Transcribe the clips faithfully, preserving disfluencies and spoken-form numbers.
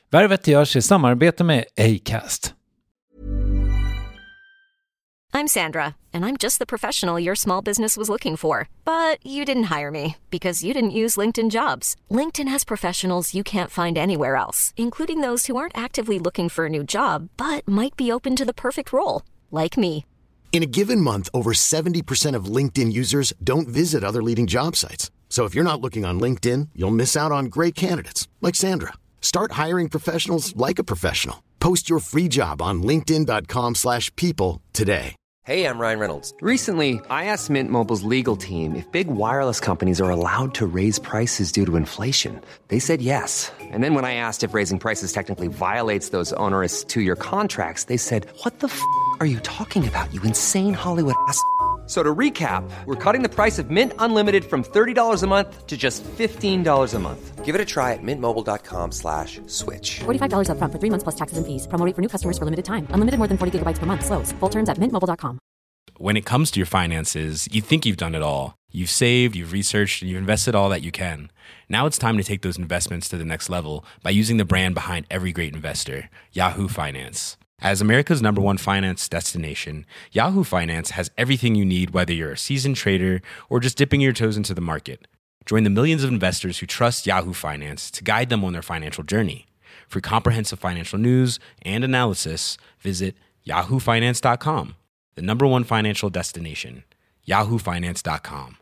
Värvet görs i samarbete med Acast. I'm Sandra, and I'm just the professional your small business was looking for. But you didn't hire me because you didn't use LinkedIn Jobs. LinkedIn has professionals you can't find anywhere else, including those who aren't actively looking for a new job, but might be open to the perfect role, like me. In a given month, over seventy percent of LinkedIn users don't visit other leading job sites. So if you're not looking on LinkedIn, you'll miss out on great candidates like Sandra. Start hiring professionals like a professional. Post your free job on linkedin dot com slash people today. Hey, I'm Ryan Reynolds. Recently, I asked Mint Mobile's legal team if big wireless companies are allowed to raise prices due to inflation. They said yes. And then when I asked if raising prices technically violates those onerous two-year contracts, they said, "What the f*** are you talking about, you insane Hollywood ass?" So to recap, we're cutting the price of Mint Unlimited from thirty dollars a month to just fifteen dollars a month. Give it a try at mintmobile.com slash switch. forty-five dollars up front for three months plus taxes and fees. Promo rate for new customers for limited time. Unlimited more than forty gigabytes per month. Slows full terms at mint mobile dot com. When it comes to your finances, you think you've done it all. You've saved, you've researched, and you've invested all that you can. Now it's time to take those investments to the next level by using the brand behind every great investor, Yahoo Finance. As America's number one finance destination, Yahoo Finance has everything you need, whether you're a seasoned trader or just dipping your toes into the market. Join the millions of investors who trust Yahoo Finance to guide them on their financial journey. For comprehensive financial news and analysis, visit yahoo finance dot com, the number one financial destination, yahoo finance dot com.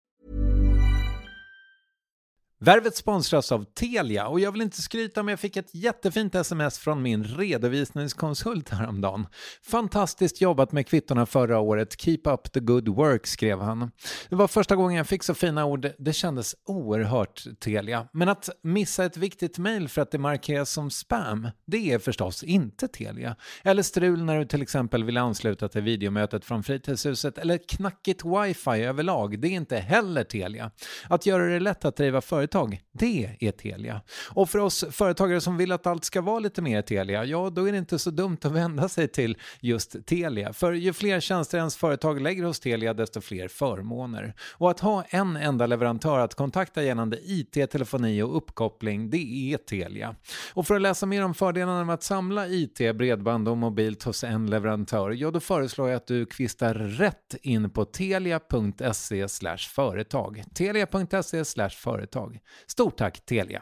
Värvet sponsras av Telia och jag vill inte skryta, men jag fick ett jättefint sms från min redovisningskonsult häromdagen. Fantastiskt jobbat med kvittorna förra året. Keep up the good work, skrev han. Det var första gången jag fick så fina ord. Det kändes oerhört Telia. Men att missa ett viktigt mejl för att det markeras som spam, det är förstås inte Telia. Eller strul när du till exempel vill ansluta till videomötet från fritidshuset, eller knackigt wifi överlag. Det är inte heller Telia. Att göra det lätt att driva företag, det är Telia. Och för oss företagare som vill att allt ska vara lite mer Telia, ja, då är det inte så dumt att vända sig till just Telia. För ju fler tjänster ens företag lägger hos Telia, desto fler förmåner. Och att ha en enda leverantör att kontakta gällande I T, telefoni och uppkoppling, det är Telia. Och för att läsa mer om fördelarna med att samla I T, bredband och mobilt hos en leverantör, ja, då föreslår jag att du kvistar rätt in på telia punkt se slash företag. telia punkt se slash företag. Stort tack Telia.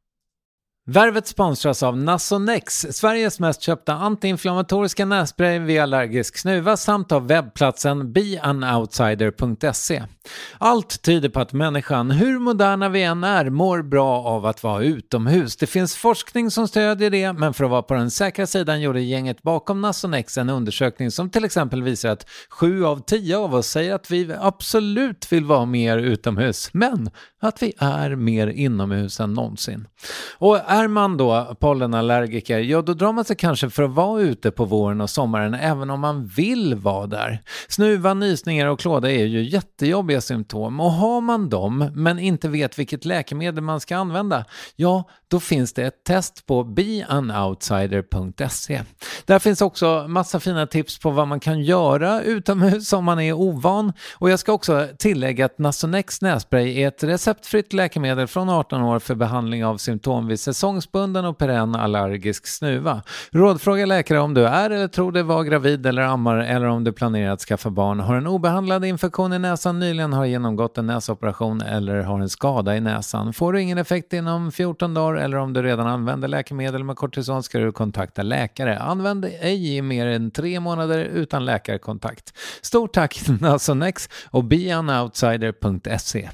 Värvet sponsras av Nasonex, Sveriges mest köpta antiinflammatoriska nässpray vid allergisk snuva, samt av webbplatsen be an outsider punkt se. Allt tyder på att människan, hur moderna vi än är, mår bra av att vara utomhus. Det finns forskning som stödjer det, men för att vara på den säkra sidan gjorde gänget bakom Nasonex en undersökning som till exempel visar att sju av tio av oss säger att vi absolut vill vara mer utomhus, men att vi är mer inomhus än någonsin. Och är man då pollenallergiker, ja, då drar man sig kanske för att vara ute på våren och sommaren även om man vill vara där. Snuva, nysningar och klåda är ju jättejobbiga symptom, och har man dem men inte vet vilket läkemedel man ska använda, ja, då finns det ett test på be an outsider punkt se. Där finns också massa fina tips på vad man kan göra utomhus om man är ovan, och jag ska också tillägga att Nasonex nässpray är ett receptfritt läkemedel från arton år för behandling av symptom vid säsongsbunden och perenn allergisk snuva. Rådfråga läkare om du är eller tror dig vara gravid eller ammar, eller om du planerar att skaffa barn, har en obehandlad infektion i näsan, nyligen har genomgått en näsoperation eller har en skada i näsan. Får du ingen effekt inom fjorton dagar, eller om du redan använder läkemedel med kortison, ska du kontakta läkare. Använd ej i mer än tre månader utan läkarkontakt. Stort tack Nasonex och be an outsider punkt se.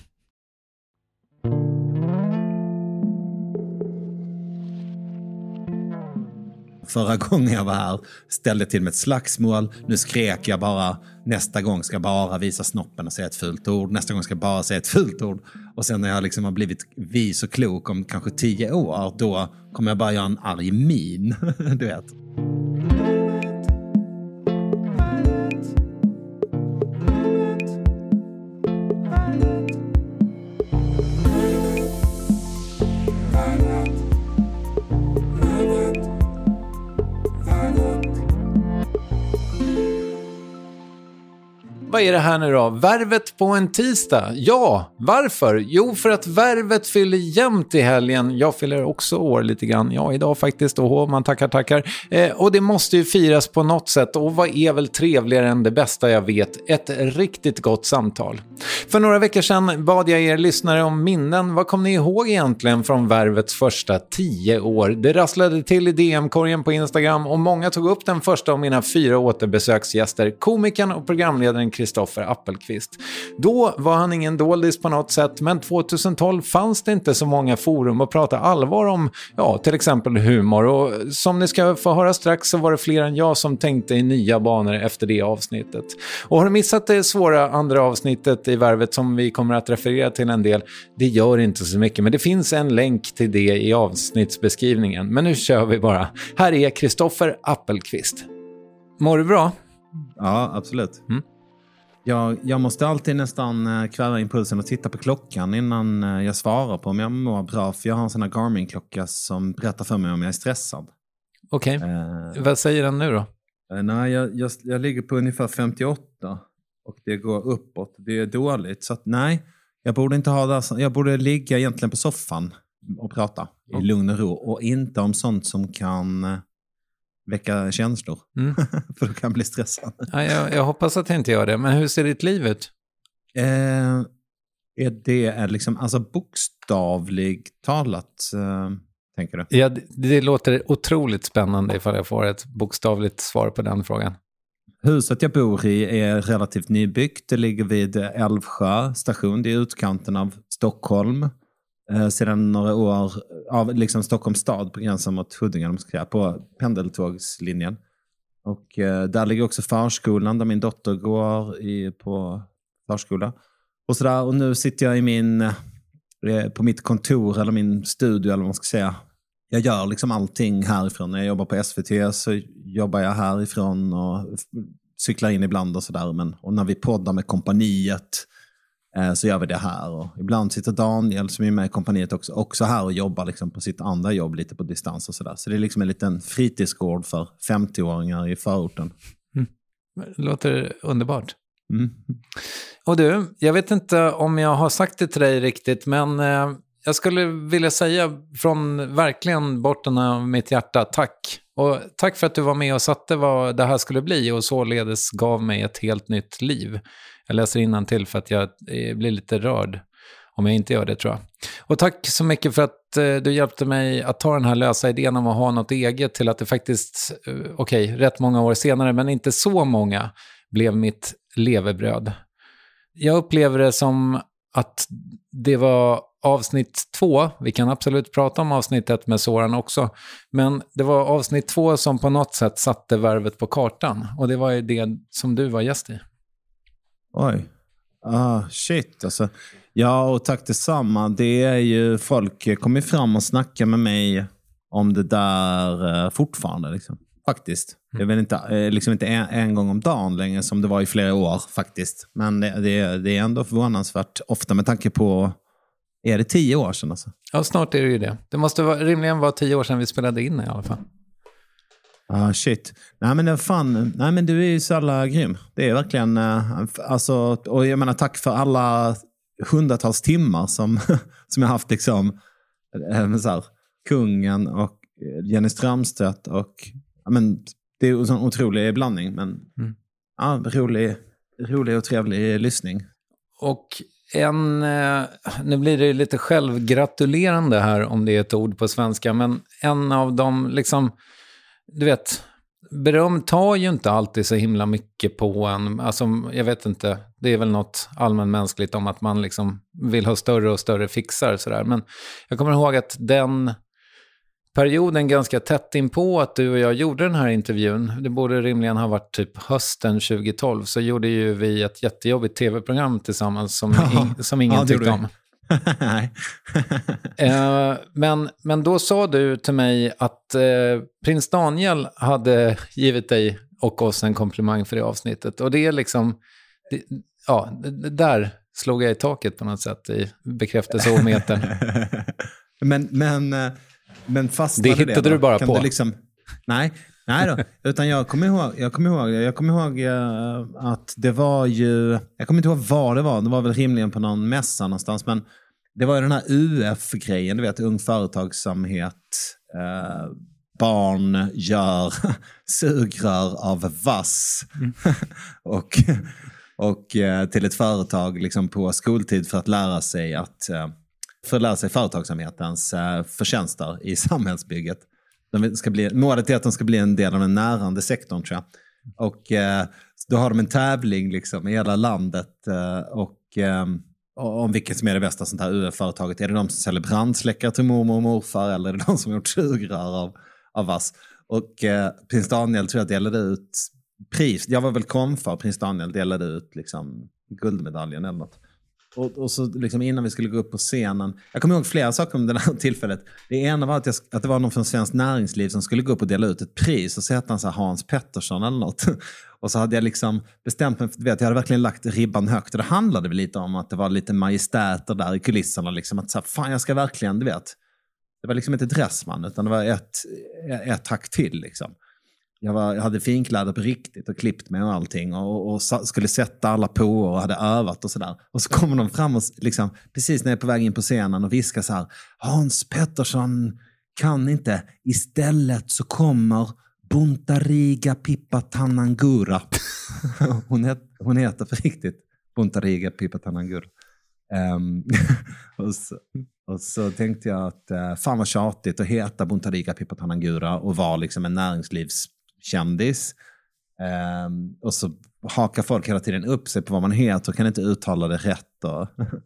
Förra gången jag var här ställde till med ett slagsmål. Nu skrek jag bara, nästa gång ska jag bara visa snoppen och säga ett fult ord. Nästa gång ska jag bara säga ett fult ord. Och sen när jag liksom har blivit vis och klok om kanske tio år, då kommer jag bara göra en arg min. Du vet. Vad är det här nu då? Värvet på en tisdag? Ja, varför? Jo, för att Värvet fyller jämnt i helgen. Jag fyller också år lite grann. Ja, idag faktiskt. Och man tackar, tackar. Eh, och det måste ju firas på något sätt. Och vad är väl trevligare än det bästa jag vet? Ett riktigt gott samtal. För några veckor sedan bad jag er lyssnare om minnen. Vad kom ni ihåg egentligen från Värvets första tio år? Det rasslade till i D M-korgen på Instagram och många tog upp den första av mina fyra återbesöksgäster, komikern och programledaren Kristoffer Appelqvist. Då var han ingen doldis på något sätt, men tjugohundratolv fanns det inte så många forum att prata allvar om, ja, till exempel humor. Och som ni ska få höra strax så var det fler än jag som tänkte i nya banor efter det avsnittet. Och har du missat det svåra andra avsnittet i Värvet som vi kommer att referera till en del, det gör inte så mycket, men det finns en länk till det i avsnittsbeskrivningen. Men nu kör vi bara. Här är Kristoffer Appelqvist. Mår du bra? Ja, absolut. Mm. Jag, jag måste alltid nästan kväva impulsen och titta på klockan innan jag svarar på om jag mår bra. För jag har en sån här Garmin-klocka som berättar för mig om jag är stressad. Okej, okay. eh, vad säger den nu då? Eh, nej, jag, jag, jag ligger på ungefär femtioåtta och det går uppåt. Det är dåligt, så att nej, jag borde inte ha det. Jag borde ligga egentligen på soffan och prata i mm. lugn och ro. Och inte om sånt som kan väcka känslor. Mm. För då kan jag bli stressad. Ja, jag, jag hoppas att jag inte gör det. Men hur ser ditt liv ut? Eh, är det är liksom, alltså bokstavligt talat, eh, tänker du? Ja, det, det låter otroligt spännande ifall jag får ett bokstavligt svar på den frågan. Huset jag bor i är relativt nybyggt. Det ligger vid Älvsjö station. Det är utkanten av Stockholm. Eh, sedan några år av liksom Stockholms stad på gränsen mot Huddinge, på pendeltågslinjen. Och eh, där ligger också förskolan där min dotter går i, på förskola. Och sådär, och nu sitter jag i min eh, på mitt kontor eller min studio eller vad man ska säga. Jag gör liksom allting härifrån. När jag jobbar på S V T så jobbar jag härifrån och cyklar in ibland och sådär. Men, och när vi poddar med kompaniet eh, så gör vi det här. Och ibland sitter Daniel som är med i kompaniet också, också här och jobbar liksom på sitt andra jobb lite på distans och sådär. Så det är liksom en liten fritidsgård för femtio-åringar i förorten. Mm. Låter underbart. Mm. Och du, jag vet inte om jag har sagt det till dig riktigt, men eh, jag skulle vilja säga från verkligen botten av mitt hjärta, tack. Och tack för att du var med och satte vad det här skulle bli och således gav mig ett helt nytt liv. Jag läser innantill för att jag blir lite rörd om jag inte gör det, tror jag. Och tack så mycket för att eh, du hjälpte mig att ta den här lösa idén om att ha något eget till att det faktiskt, eh, okej, okay, rätt många år senare, men inte så många, blev mitt levebröd. Jag upplever det som att det var avsnitt två, vi kan absolut prata om avsnittet med Soran också, men det var avsnitt två som på något sätt satte Värvet på kartan, och det var ju det som du var gäst i. Oj, ah, shit alltså. Ja, och tack detsamma. Det är ju, folk kommer fram och snackar med mig om det där fortfarande liksom. Faktiskt. Det är väl inte, liksom inte en, en gång om dagen längre som det var i flera år faktiskt. Men det, det, det är ändå förvånansvärt ofta med tanke på, är det tio år sedan alltså? Ja, snart är det ju det. Det måste vara, rimligen vara tio år sedan vi spelade in i alla fall. Ah, shit. Nej men det fan, nej men du är ju så alla grym. Det är verkligen, alltså, och jag menar tack för alla hundratals timmar som, som jag haft liksom, så här, kungen och Jenny Strömstedt och ja, men det är en sån otrolig blandning, men mm. ja, rolig, rolig och trevlig lyssning. Och en, nu blir det lite självgratulerande här om det är ett ord på svenska, men en av dem liksom, du vet, beröm tar ju inte alltid så himla mycket på en, alltså jag vet inte, det är väl något allmänmänskligt om att man liksom vill ha större och större fixar sådär, men jag kommer ihåg att den perioden ganska tätt in på att du och jag gjorde den här intervjun, det borde rimligen ha varit typ hösten tjugohundratolv, så gjorde ju vi ett jättejobbigt tv-program tillsammans som, in, som ingen ja, tyckte om. Nej. eh, men, men då sa du till mig att eh, prins Daniel hade givit dig och oss en komplimang för det avsnittet, och det är liksom det, ja, det, där slog jag i taket på något sätt i bekräftelseometern. men men Men fastnade det hittade det, du bara kan på. Du liksom, nej, Nej då, utan jag kommer ihåg, jag kommer ihåg, jag kommer ihåg uh, att det var ju, jag kommer inte ihåg vad det var, det var väl rimligen på någon mässa någonstans, men det var ju den här U F-grejen, du vet, ung företagsamhet, uh, barn gör sugrör av vass mm. och, och uh, till ett företag liksom på skoltid för att lära sig att, uh, för att lära sig företagsamhetens uh, förtjänster i samhällsbygget. De ska bli, målet är att de ska bli en del av den närande sektorn, tror jag. Och eh, då har de en tävling liksom, i hela landet eh, och eh, om vilket som är det bästa sånt här U F-företaget. Är det de som säljer brandsläckare till mormor och morfar, eller är det de som har gjort sugrör av, av vass? Och eh, prins Daniel tror jag delade ut pris. Jag var väl konfar, prins Daniel delade ut liksom, guldmedaljen eller något. Och, och så liksom innan vi skulle gå upp på scenen, jag kommer ihåg flera saker om det här tillfället. Det ena var att, jag, att det var någon från Svenskt Näringsliv som skulle gå upp och dela ut ett pris, och så hette han så här Hans Pettersson eller något. Och så hade jag liksom bestämt mig, för, vet, jag hade verkligen lagt ribban högt, och det handlade väl lite om att det var lite majestäter där i kulisserna liksom, att så här, fan jag ska verkligen, du vet, det var liksom inte Dressman utan det var ett, ett tack till liksom. Jag, var, jag hade finkläder på riktigt och klippt mig och allting och, och skulle sätta alla på och hade övat och sådär. Och så kommer de fram och liksom, precis när jag är på väg in på scenen och viskar så här: Hans Pettersson kan inte, istället så kommer Buntariga Pipatanangura. hon, het, hon heter för riktigt Buntariga Pipatanangura. Um, och, så, och så tänkte jag att uh, fan vad tjatigt att heta Buntariga Pipatanangura och vara liksom en näringslivs kändis. Um, och så hakar folk hela tiden upp sig på vad man heter och kan inte uttala det rätt och,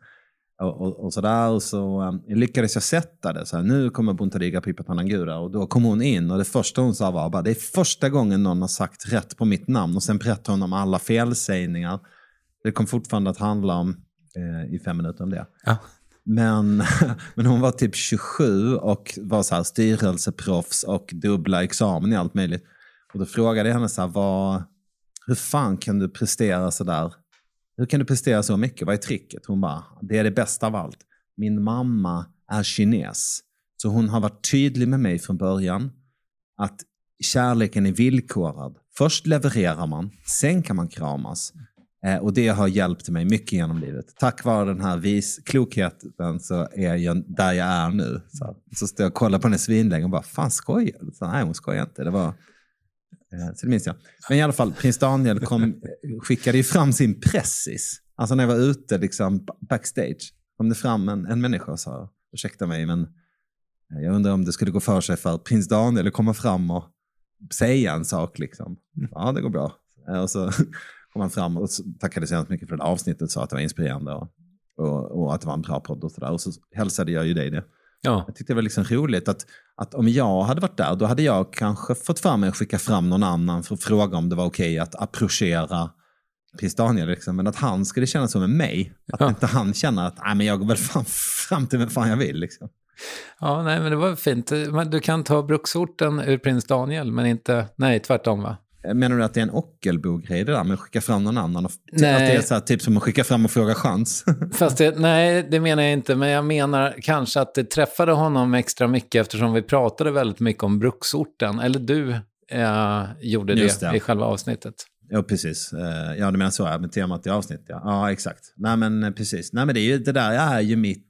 och, och, och sådär. Och så um, lyckades jag sätta det så här, nu kommer Buntariga Pipatanangura, och då kom hon in och det första hon sa var bara, det är första gången någon har sagt rätt på mitt namn, och sen berättade hon om alla felsägningar. Det kom fortfarande att handla om eh, i fem minuter om det. Ja. Men, men hon var typ tjugosju och var så här styrelseproffs och dubbla examen i allt möjligt. Och då frågade jag henne så här, vad, hur fan kan du prestera så där? Hur kan du prestera så mycket? Vad är tricket? Hon bara, det är det bästa av allt. Min mamma är kines. Så hon har varit tydlig med mig från början att kärleken är villkorad. Först levererar man, sen kan man kramas. Eh, och det har hjälpt mig mycket genom livet. Tack vare den här vis klokheten så är jag där jag är nu. Så, så står jag och kollar på henne svinlänge och bara, fan skojar du? Nej, hon skojar inte. Det var... Så det minns jag. Men i alla fall, prins Daniel kom, skickade ju fram sin pressis. Alltså när jag var ute liksom, backstage, kom det fram en, en människa och sa, ursäkta mig, men jag undrar om det skulle gå för sig för prins Daniel att komma fram och säga en sak liksom. Ja, det går bra. Och så kom han fram och tackade så mycket för det avsnittet och sa att det var inspirerande och, och, och att det var en bra podd och sådär. Och så hälsade jag ju dig det. Ja. Jag tyckte det var liksom roligt att, att om jag hade varit där, då hade jag kanske fått för mig att skicka fram någon annan för att fråga om det var okej att approchera prins Daniel. Liksom. Men att han skulle känna så med mig. Att ja. Inte han känner att nej, men jag går väl fan fram till vem fan jag vill. Liksom. Ja, nej, men det var fint. Du kan ta bruksorten ur prins Daniel, men inte, nej, tvärtom va? Menar du att det är en Ockelbo-grej det där med att skicka fram någon annan? Och nej. Att det är så här, typ som att skicka fram och fråga chans? Fast det, nej, det menar jag inte. Men jag menar kanske att det träffade honom extra mycket eftersom vi pratade väldigt mycket om bruksorten. Eller du eh, gjorde det, det i själva avsnittet. Ja, precis. Ja, du menar så här med temat i avsnitt. Ja, ja exakt. Nej, men precis. Nej, men det, är ju, det där är ju mitt,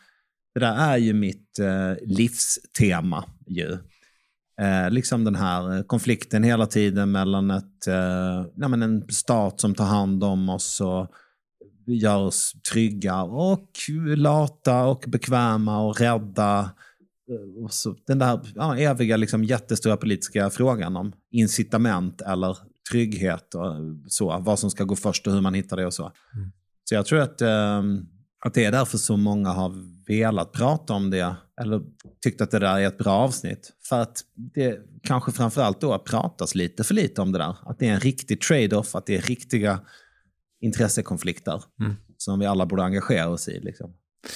det där är ju mitt livstema ju. Eh, liksom den här konflikten hela tiden mellan ett, eh, ja, men en stat som tar hand om oss och gör oss trygga och lata och bekväma och rädda. Och så, den där ja, eviga liksom, jättestora politiska frågan om incitament eller trygghet och så. Vad som ska gå först och hur man hittar det och så. Mm. Så jag tror att, eh, att det är därför så många har velat prata om det eller tyckt att det där är ett bra avsnitt. För att det kanske framförallt då pratas lite för lite om det där. Att det är en riktig trade-off, att det är riktiga intressekonflikter mm. som vi alla borde engagera oss i. Liksom.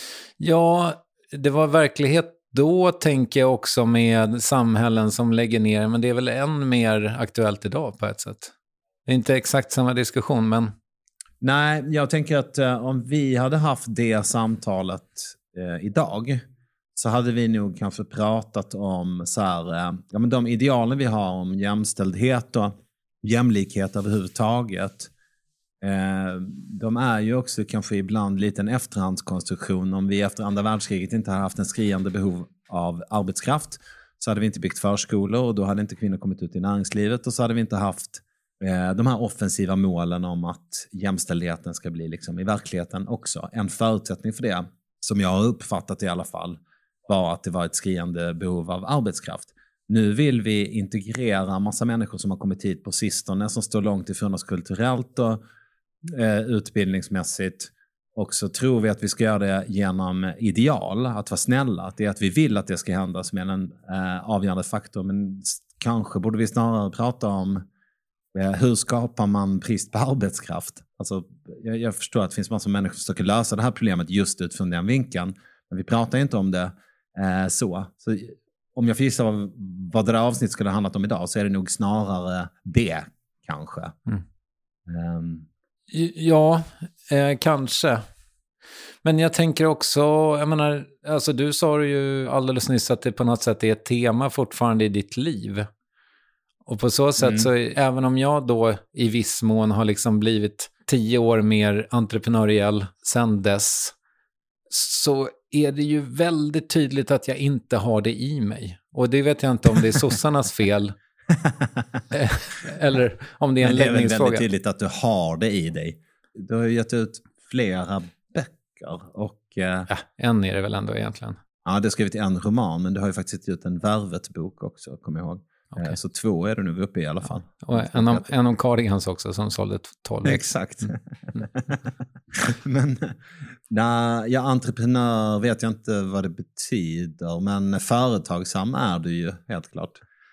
Ja, det var verklighet då tänker jag också med samhällen som lägger ner. Men det är väl än mer aktuellt idag på ett sätt. Det är inte exakt samma diskussion, men... Nej, jag tänker att uh, om vi hade haft det samtalet uh, idag så hade vi nog kanske pratat om så här, ja, men de idealen vi har om jämställdhet och jämlikhet överhuvudtaget. Eh, de är ju också kanske ibland lite en efterhandskonstruktion. Om vi efter andra världskriget inte hade haft en skriande behov av arbetskraft så hade vi inte byggt förskolor och då hade inte kvinnor kommit ut i näringslivet och så hade vi inte haft eh, de här offensiva målen om att jämställdheten ska bli liksom i verkligheten också. En förutsättning för det, som jag har uppfattat i alla fall, var att det var ett skriande behov av arbetskraft. Nu vill vi integrera massa människor som har kommit hit på sistone som står långt ifrån oss kulturellt och eh, utbildningsmässigt. Och så tror vi att vi ska göra det genom ideal, att vara snälla. Att det är att vi vill att det ska hända som är en eh, avgörande faktor. Men kanske borde vi snarare prata om eh, hur skapar man brist på arbetskraft. Alltså, jag, jag förstår att det finns massor av människor som försöker lösa det här problemet just utifrån den vinkeln. Men vi pratar inte om det eh, så. Så om jag får gissa vad, vad det där avsnitt skulle ha handlat om idag så är det nog snarare det kanske. Mm. Um. Ja, eh, kanske. Men jag tänker också, jag menar, alltså du sa ju alldeles nyss att det på något sätt är ett tema fortfarande i ditt liv. Och på så sätt mm. så, även om jag då i viss mån har liksom blivit tio år mer entreprenöriell sedan dess, så är det ju väldigt tydligt att jag inte har det i mig. Och det vet jag inte om det är sossarnas fel eller om det är en läggningsfråga. Men det är väldigt tydligt att du har det i dig. Du har ju gett ut flera böcker och... Eh, ja, en är det väl ändå egentligen. Ja, det har skrivit en roman, men du har ju faktiskt ut en Värvet-bok också, kommer jag ihåg. Okay. Eh, så två är du nu uppe i alla fall. Ja. Och en om, en om Cardigans också som sålde tolv. Exakt. Mm. men nej, ja, entreprenör vet jag inte vad det betyder, men företagsam är du ju helt klart.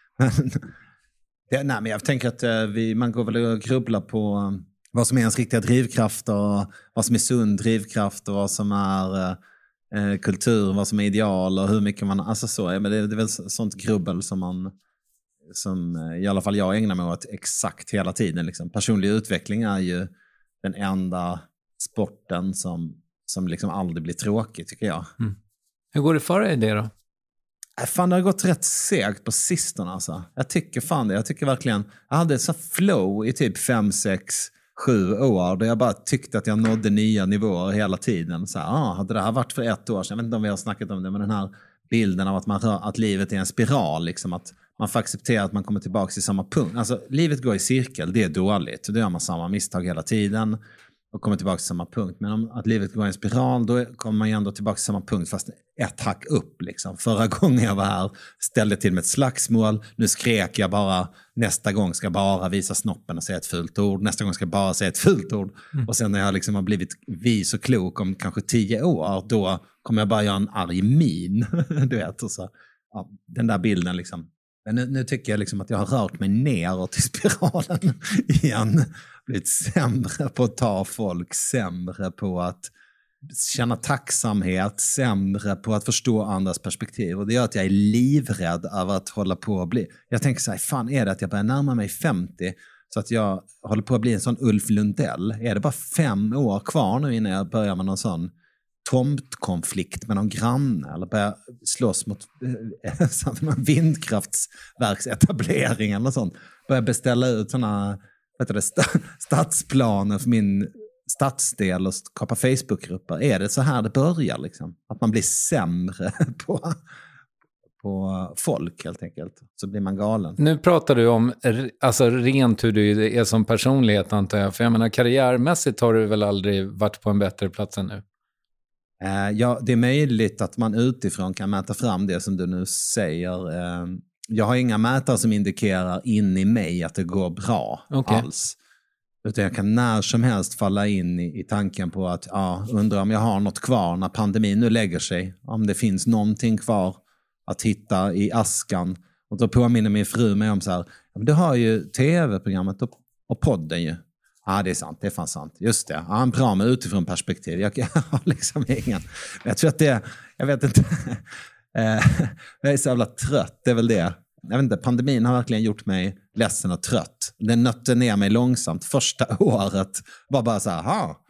det, nej, men jag tänker att eh, vi, man går väl och grubblar på um, vad som är ens riktiga drivkraft och vad som är sund drivkraft och vad som är eh, kultur, vad som är ideal och hur mycket man, alltså så, ja, men det, det är väl sånt grubbel som man, som i alla fall jag ägnar mig åt exakt hela tiden. Liksom. Personlig utveckling är ju den enda sporten som, som liksom aldrig blir tråkig, tycker jag. Mm. Hur går det för dig det då? Äh, fan, det har gått rätt segt på sistone alltså. Jag tycker fan det. Jag tycker verkligen, jag hade ett så flow i typ fem, sex, sju år där jag bara tyckte att jag nådde nya nivåer hela tiden. Så här, ah, hade det här varit för ett år sedan, jag vet inte om vi har snackat om det, men den här bilden av att, man rör, att livet är en spiral, liksom att man får acceptera att man kommer tillbaka till samma punkt. Alltså, livet går i cirkel, det är dåligt. Då gör man samma misstag hela tiden och kommer tillbaka till samma punkt. Men om att livet går i en spiral, då kommer man ju ändå tillbaka till samma punkt, fast ett hack upp. Liksom. Förra gången jag var här ställde till med ett slagsmål. Nu skrek jag bara, nästa gång ska jag bara visa snoppen och säga ett fult ord. Nästa gång ska jag bara säga ett fult ord. Mm. Och sen när jag liksom har blivit vis och klok om kanske tio år, då kommer jag bara göra en arg min. Du vet, och så, ja, den där bilden liksom. Men nu, nu tycker jag liksom att jag har rört mig neråt i spiralen igen. Blivit sämre på att ta folk, sämre på att känna tacksamhet, sämre på att förstå andras perspektiv. Och det gör att jag är livrädd över att hålla på att bli... Jag tänker så här, fan är det att jag börjar närma mig femtio så att jag håller på att bli en sån Ulf Lundell? Är det bara fem år kvar nu innan jag börjar med någon sån tomtkonflikt med någon granne eller börja slåss mot äh, vindkraftsverksetablering eller sånt. Börja beställa ut såna, vet du, st- stadsplaner för min stadsdel och skapa Facebookgrupper. Är det så här det börjar liksom? Att man blir sämre på, på folk helt enkelt. Så blir man galen. Nu pratar du om alltså, rent hur du är som personlighet, antar jag. För jag menar, karriärmässigt har du väl aldrig varit på en bättre plats än nu? Ja, det är möjligt att man utifrån kan mäta fram det som du nu säger. Jag har inga mätare som indikerar in i mig att det går bra okay. alls. Utan jag kan när som helst falla in i, i tanken på att ja, undrar om jag har något kvar när pandemin nu lägger sig. Om det finns någonting kvar att hitta i askan. Och då påminner min fru mig om så här, du har ju tv-programmet och, och podden ju. Ja, det är sant. Det är fan sant. Just det. Ja, en bra med utifrån perspektiv. Jag, jag har liksom ingen... Jag tror att det... Jag vet inte. Jag är så jävla trött. Det är väl det. Jag vet inte. Pandemin har verkligen gjort mig ledsen och trött. Den nötte ner mig långsamt. Första året var bara så här, aha,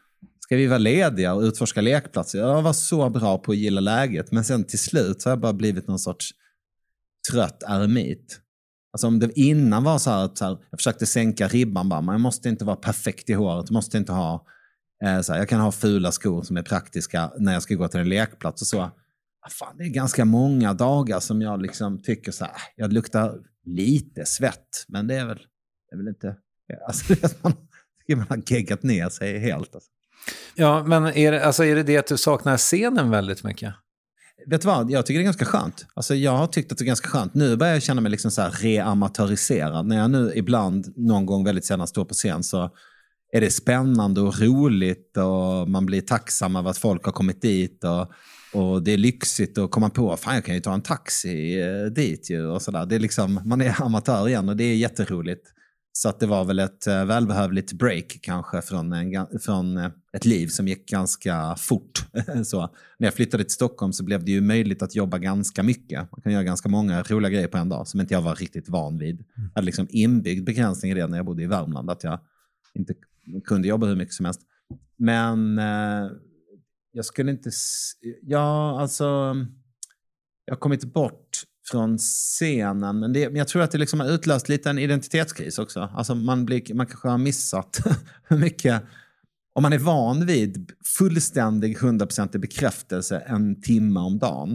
ska vi vara lediga och utforska lekplatser? Jag var så bra på att gilla läget, men sen till slut så har jag bara blivit någon sorts trött eremit. Alltså om det innan var så här att så här, jag försökte sänka ribban bara, man måste inte vara perfekt i håret, måste inte ha eh, så här, jag kan ha fula skor som är praktiska när jag ska gå till en lekplats och så. Ah, fan, det är ganska många dagar som jag liksom tycker så här, jag luktar lite svett, men det är väl, det är väl inte, alltså det är man, man har geggat ner sig helt. Alltså. Ja, men är det, alltså är det det att du saknar scenen väldigt mycket? Vet du vad, jag tycker det är ganska skönt. Alltså jag har tyckt att det är ganska skönt. Nu börjar jag känna mig liksom så här reamatöriserad. När jag nu ibland, någon gång väldigt sällan står på scen, så är det spännande och roligt och man blir tacksam av att folk har kommit dit och, och det är lyxigt att komma på, fan jag kan ju ta en taxi dit ju och sådär. Det är liksom, man är amatör igen och det är jätteroligt. Så att det var väl ett välbehövligt break kanske från, en, från ett liv som gick ganska fort. Så när jag flyttade till Stockholm så blev det ju möjligt att jobba ganska mycket. Man kan göra ganska många roliga grejer på en dag som inte jag var riktigt van vid. Jag hade liksom inbyggd begränsning i det när jag bodde i Värmland, att jag inte kunde jobba hur mycket som helst. Men eh, jag skulle inte... Ja, alltså... Jag har kommit bort från scenen, men, det, men jag tror att det liksom har utlöst lite en identitetskris också. Alltså man, blir, man kanske har missat hur mycket, om man är van vid fullständig hundraprocentig bekräftelse en timme om dagen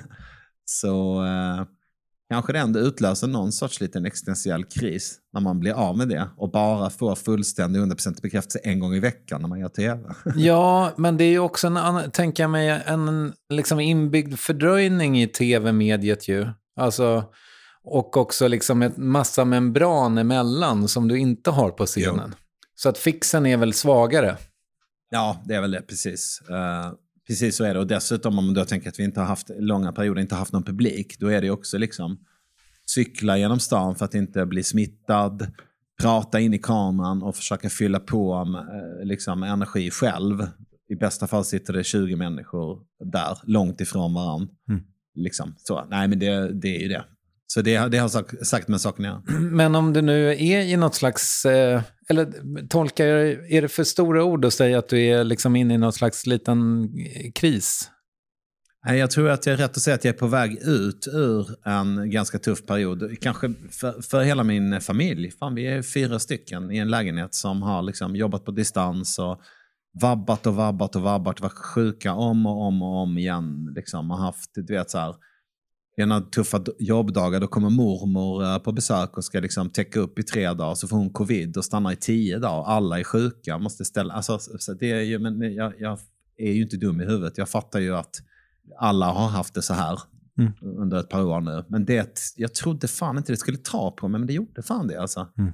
så eh, kanske det ändå utlöser någon sorts liten existentiell kris när man blir av med det och bara får fullständig hundraprocentig bekräftelse en gång i veckan när man gör tv. Ja, men det är ju också en annan, tänker jag mig, en liksom inbyggd fördröjning i tv-mediet ju. Alltså, och också liksom en massa membran emellan som du inte har på scenen. Jo. Så att fixen är väl svagare. Ja, det är väl det, precis. Uh, precis så är det. Och dessutom om man då tänker att vi inte har haft långa perioder, inte haft någon publik, då är det också liksom cykla genom stan för att inte bli smittad, prata in i kameran och försöka fylla på med, liksom, energi själv. I bästa fall sitter det tjugo människor där, långt ifrån varandra. Mm. Liksom, så. Nej, men det, det är ju det. Så det, det har sagt, sagt med saken, ja. Men om du nu är i något slags, eh, eller tolkar, är det för stora ord att säga att du är liksom inne i något slags liten kris? Nej, jag tror att jag är rätt att säga att jag är på väg ut ur en ganska tuff period. Kanske för, för hela min familj. Fan, vi är fyra stycken i en lägenhet som har liksom jobbat på distans och vabbat och vabbat och vabbat, varit sjuka om och om och om igen. Liksom, har haft, du vet så här, ena tuffa jobbdagar, då kommer mormor på besök och ska liksom täcka upp i tre dagar, så får hon covid och stannar i tio dagar. Alla är sjuka, måste ställa, alltså, så det är ju, men jag, jag är ju inte dum i huvudet. Jag fattar ju att alla har haft det så här mm. under ett par år nu. Men det, jag trodde fan inte det skulle ta på mig, men det gjorde fan det alltså. Mm.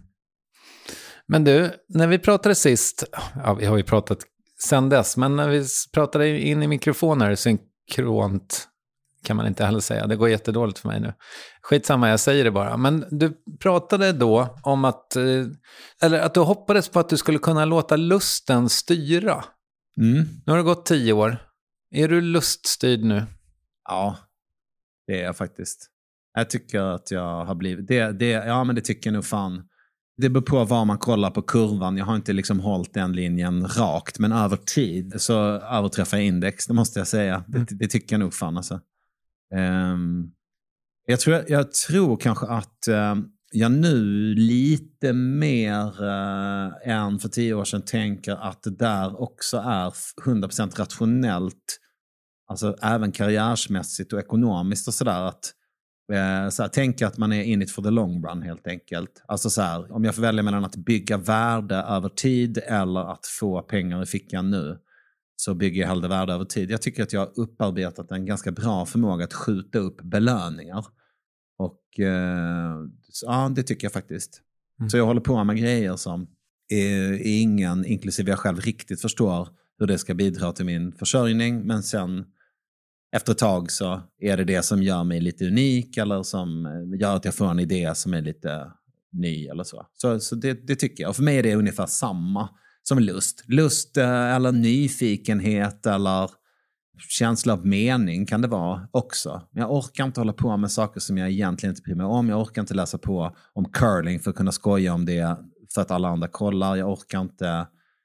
Men du, när vi pratade sist, ja, vi har ju pratat sen dess, men när vi pratade in i mikrofoner synkront kan man inte heller säga. Det går jättedåligt för mig nu. Skitsamma, jag säger det bara. Men du pratade då om att, eller att du hoppades på att du skulle kunna låta lusten styra. Mm. Nu har det gått tio år. Är du luststyrd nu? Ja, det är jag faktiskt. Jag tycker att jag har blivit... Det, det, ja, men det tycker jag nog fan. Det beror på var man kollar på kurvan. Jag har inte liksom hållit den linjen rakt. Men över tid så överträffar jag index, det måste jag säga. Mm. Det, det tycker jag nog fan alltså. Um, jag, tror, jag tror kanske att um, jag nu lite mer uh, än för tio år sedan tänker att det där också är hundra procent rationellt. Alltså även karriärsmässigt och ekonomiskt och sådär. Att uh, så här, tänka att man är in it for the long run helt enkelt. Alltså så här, om jag får välja mellan att bygga värde över tid eller att få pengar i fickan nu, så bygger jag hellre värde över tid. Jag tycker att jag har upparbetat en ganska bra förmåga att skjuta upp belöningar. Och eh, ja, det tycker jag faktiskt. Mm. Så jag håller på med grejer som är, ingen, inklusive jag själv, riktigt förstår hur det ska bidra till min försörjning. Men sen efter ett tag så är det det som gör mig lite unik eller som gör att jag får en idé som är lite ny eller så. Så, så det, det tycker jag. Och för mig är det ungefär samma som lust. Lust eller nyfikenhet eller känsla av mening kan det vara också. Men jag orkar inte hålla på med saker som jag egentligen inte bryr mig om. Jag orkar inte läsa på om curling för att kunna skoja om det för att alla andra kollar. Jag orkar inte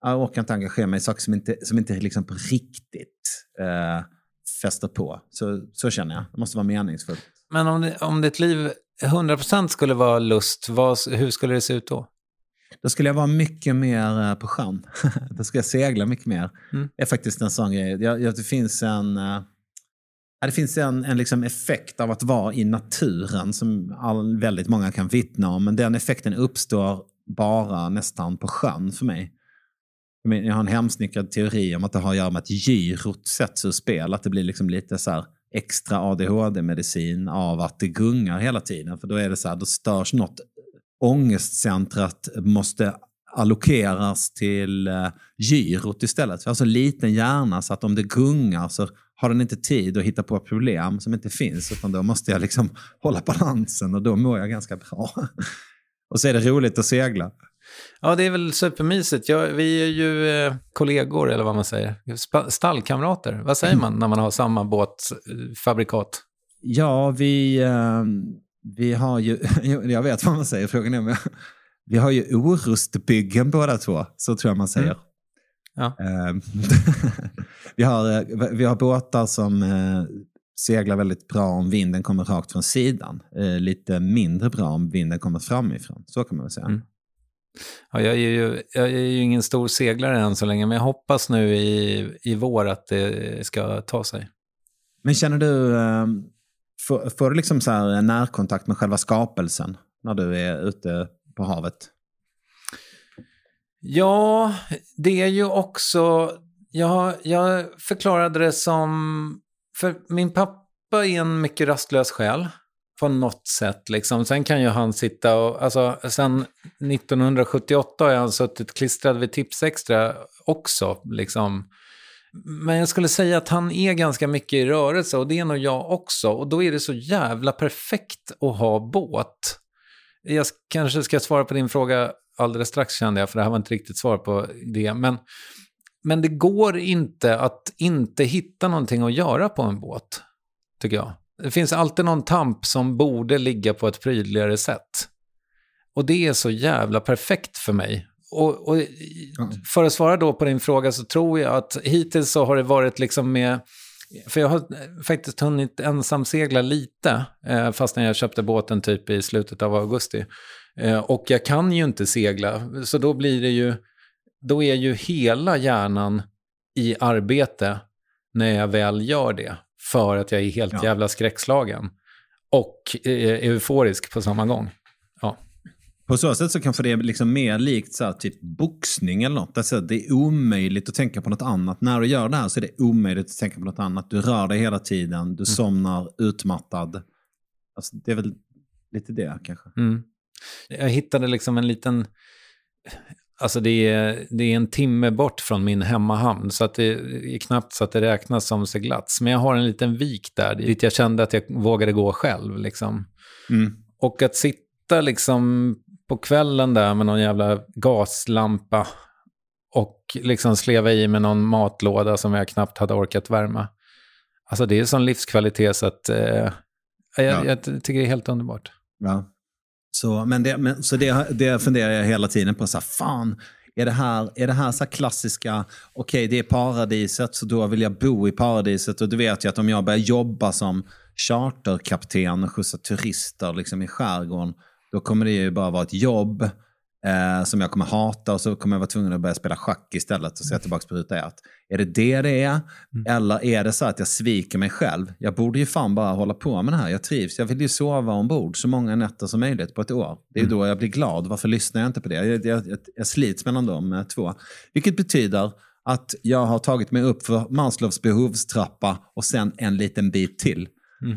Jag orkar inte engagera mig i saker som inte, som inte liksom på riktigt eh, fäster på. Så, så känner jag. Det måste vara meningsfullt. Men om, det, om ditt liv hundra procent skulle vara lust, vad, hur skulle det se ut då? Då skulle jag vara mycket mer på sjön. Då skulle jag segla mycket mer. Mm. Det är faktiskt en sån grej. Jag, jag, det finns en, äh, det finns en, en liksom effekt av att vara i naturen som all, väldigt många kan vittna om. Men den effekten uppstår bara nästan på sjön för mig. Jag har en hemsnickrad teori om att det har att göra med att gyrot sätts ur spel. Att det blir liksom lite så här extra A D H D-medicin av att det gungar hela tiden. För då är det så här, då störs något. Ångestcentrat måste allokeras till uh, gyrot istället. För jag har så liten hjärna så att om det gungar så har den inte tid att hitta på problem som inte finns. Utan då måste jag liksom hålla balansen och då mår jag ganska bra. Och så är det roligt att segla. Ja, det är väl supermysigt. Ja, vi är ju eh, kollegor eller vad man säger. Sp- stallkamrater. Vad säger man när man har samma båtfabrikat? Ja, vi... Uh, Vi har ju, jag vet vad man säger, frågan är, men vi har ju orustbyggen båda två, så tror jag man säger. Mm. Ja. vi, har, vi har båtar som seglar väldigt bra om vinden kommer rakt från sidan. Lite mindre bra om vinden kommer framifrån, så kan man väl säga. Mm. Ja, jag, är ju, jag är ju ingen stor seglare än så länge, men jag hoppas nu i, i vår att det ska ta sig. Men känner du... Får, får du liksom så här närkontakt med själva skapelsen när du är ute på havet? Ja, det är ju också... Jag, jag förklarade det som... För min pappa är en mycket rastlös själ på något sätt. Liksom. Sen kan ju han sitta och... Alltså, sen nittonhundrasjuttioåtta har han suttit klistrad vid Tipsextra också, liksom... Men jag skulle säga att han är ganska mycket i rörelse och det är nog jag också. Och då är det så jävla perfekt att ha båt. Jag kanske ska svara på din fråga alldeles strax, kände jag, för det här var inte riktigt svar på det. Men, men det går inte att inte hitta någonting att göra på en båt, tycker jag. Det finns alltid någon tamp som borde ligga på ett prydligare sätt. Och det är så jävla perfekt för mig. Och, och för att svara då på din fråga så tror jag att hittills så har det varit liksom med, för jag har faktiskt hunnit ensam segla lite eh, fast när jag köpte båten typ i slutet av augusti eh, och jag kan ju inte segla, så då blir det ju, då är ju hela hjärnan i arbete när jag väl gör det, för att jag är helt ja. jävla skräckslagen och eh, euforisk på samma gång. Ja. På så sätt så kanske det är liksom mer likt så här, typ boxning eller något. Alltså, det är omöjligt att tänka på något annat. När du gör det här så är det omöjligt att tänka på något annat. Du rör dig hela tiden, du mm. somnar utmattad. Alltså, det är väl lite det kanske. Mm. Jag hittade liksom en liten... Alltså det är, det är en timme bort från min hemmahamn, så att det är knappt så att det räknas som seglats. Men jag har en liten vik där dit jag kände att jag vågade gå själv. Liksom. Mm. Och att sitta liksom... på kvällen där med någon jävla gaslampa och liksom sleva i med någon matlåda som jag knappt hade orkat värma. Alltså det är sån livskvalitet så att eh, jag, ja. jag tycker det är helt underbart. Ja. Så, men det, men, så det, det funderar jag hela tiden på. Så här, fan, är det här, är det här så här klassiska, okej okay, det är paradiset så då vill jag bo i paradiset. Och du vet ju att om jag börjar jobba som charterkapten och skjutsa turister liksom i skärgården, då kommer det ju bara vara ett jobb eh, som jag kommer hata och så kommer jag vara tvungen att börja spela schack istället och se tillbaka på ruta ett. Är det det det är? Mm. Eller är det så att jag sviker mig själv? Jag borde ju fan bara hålla på med det här. Jag trivs. Jag vill ju sova ombord så många nätter som möjligt på ett år. Det är mm. då jag blir glad. Varför lyssnar jag inte på det? Jag, jag, jag, jag slits mellan de två. Vilket betyder att jag har tagit mig upp för Maslows behovstrappa och sen en liten bit till. Mm.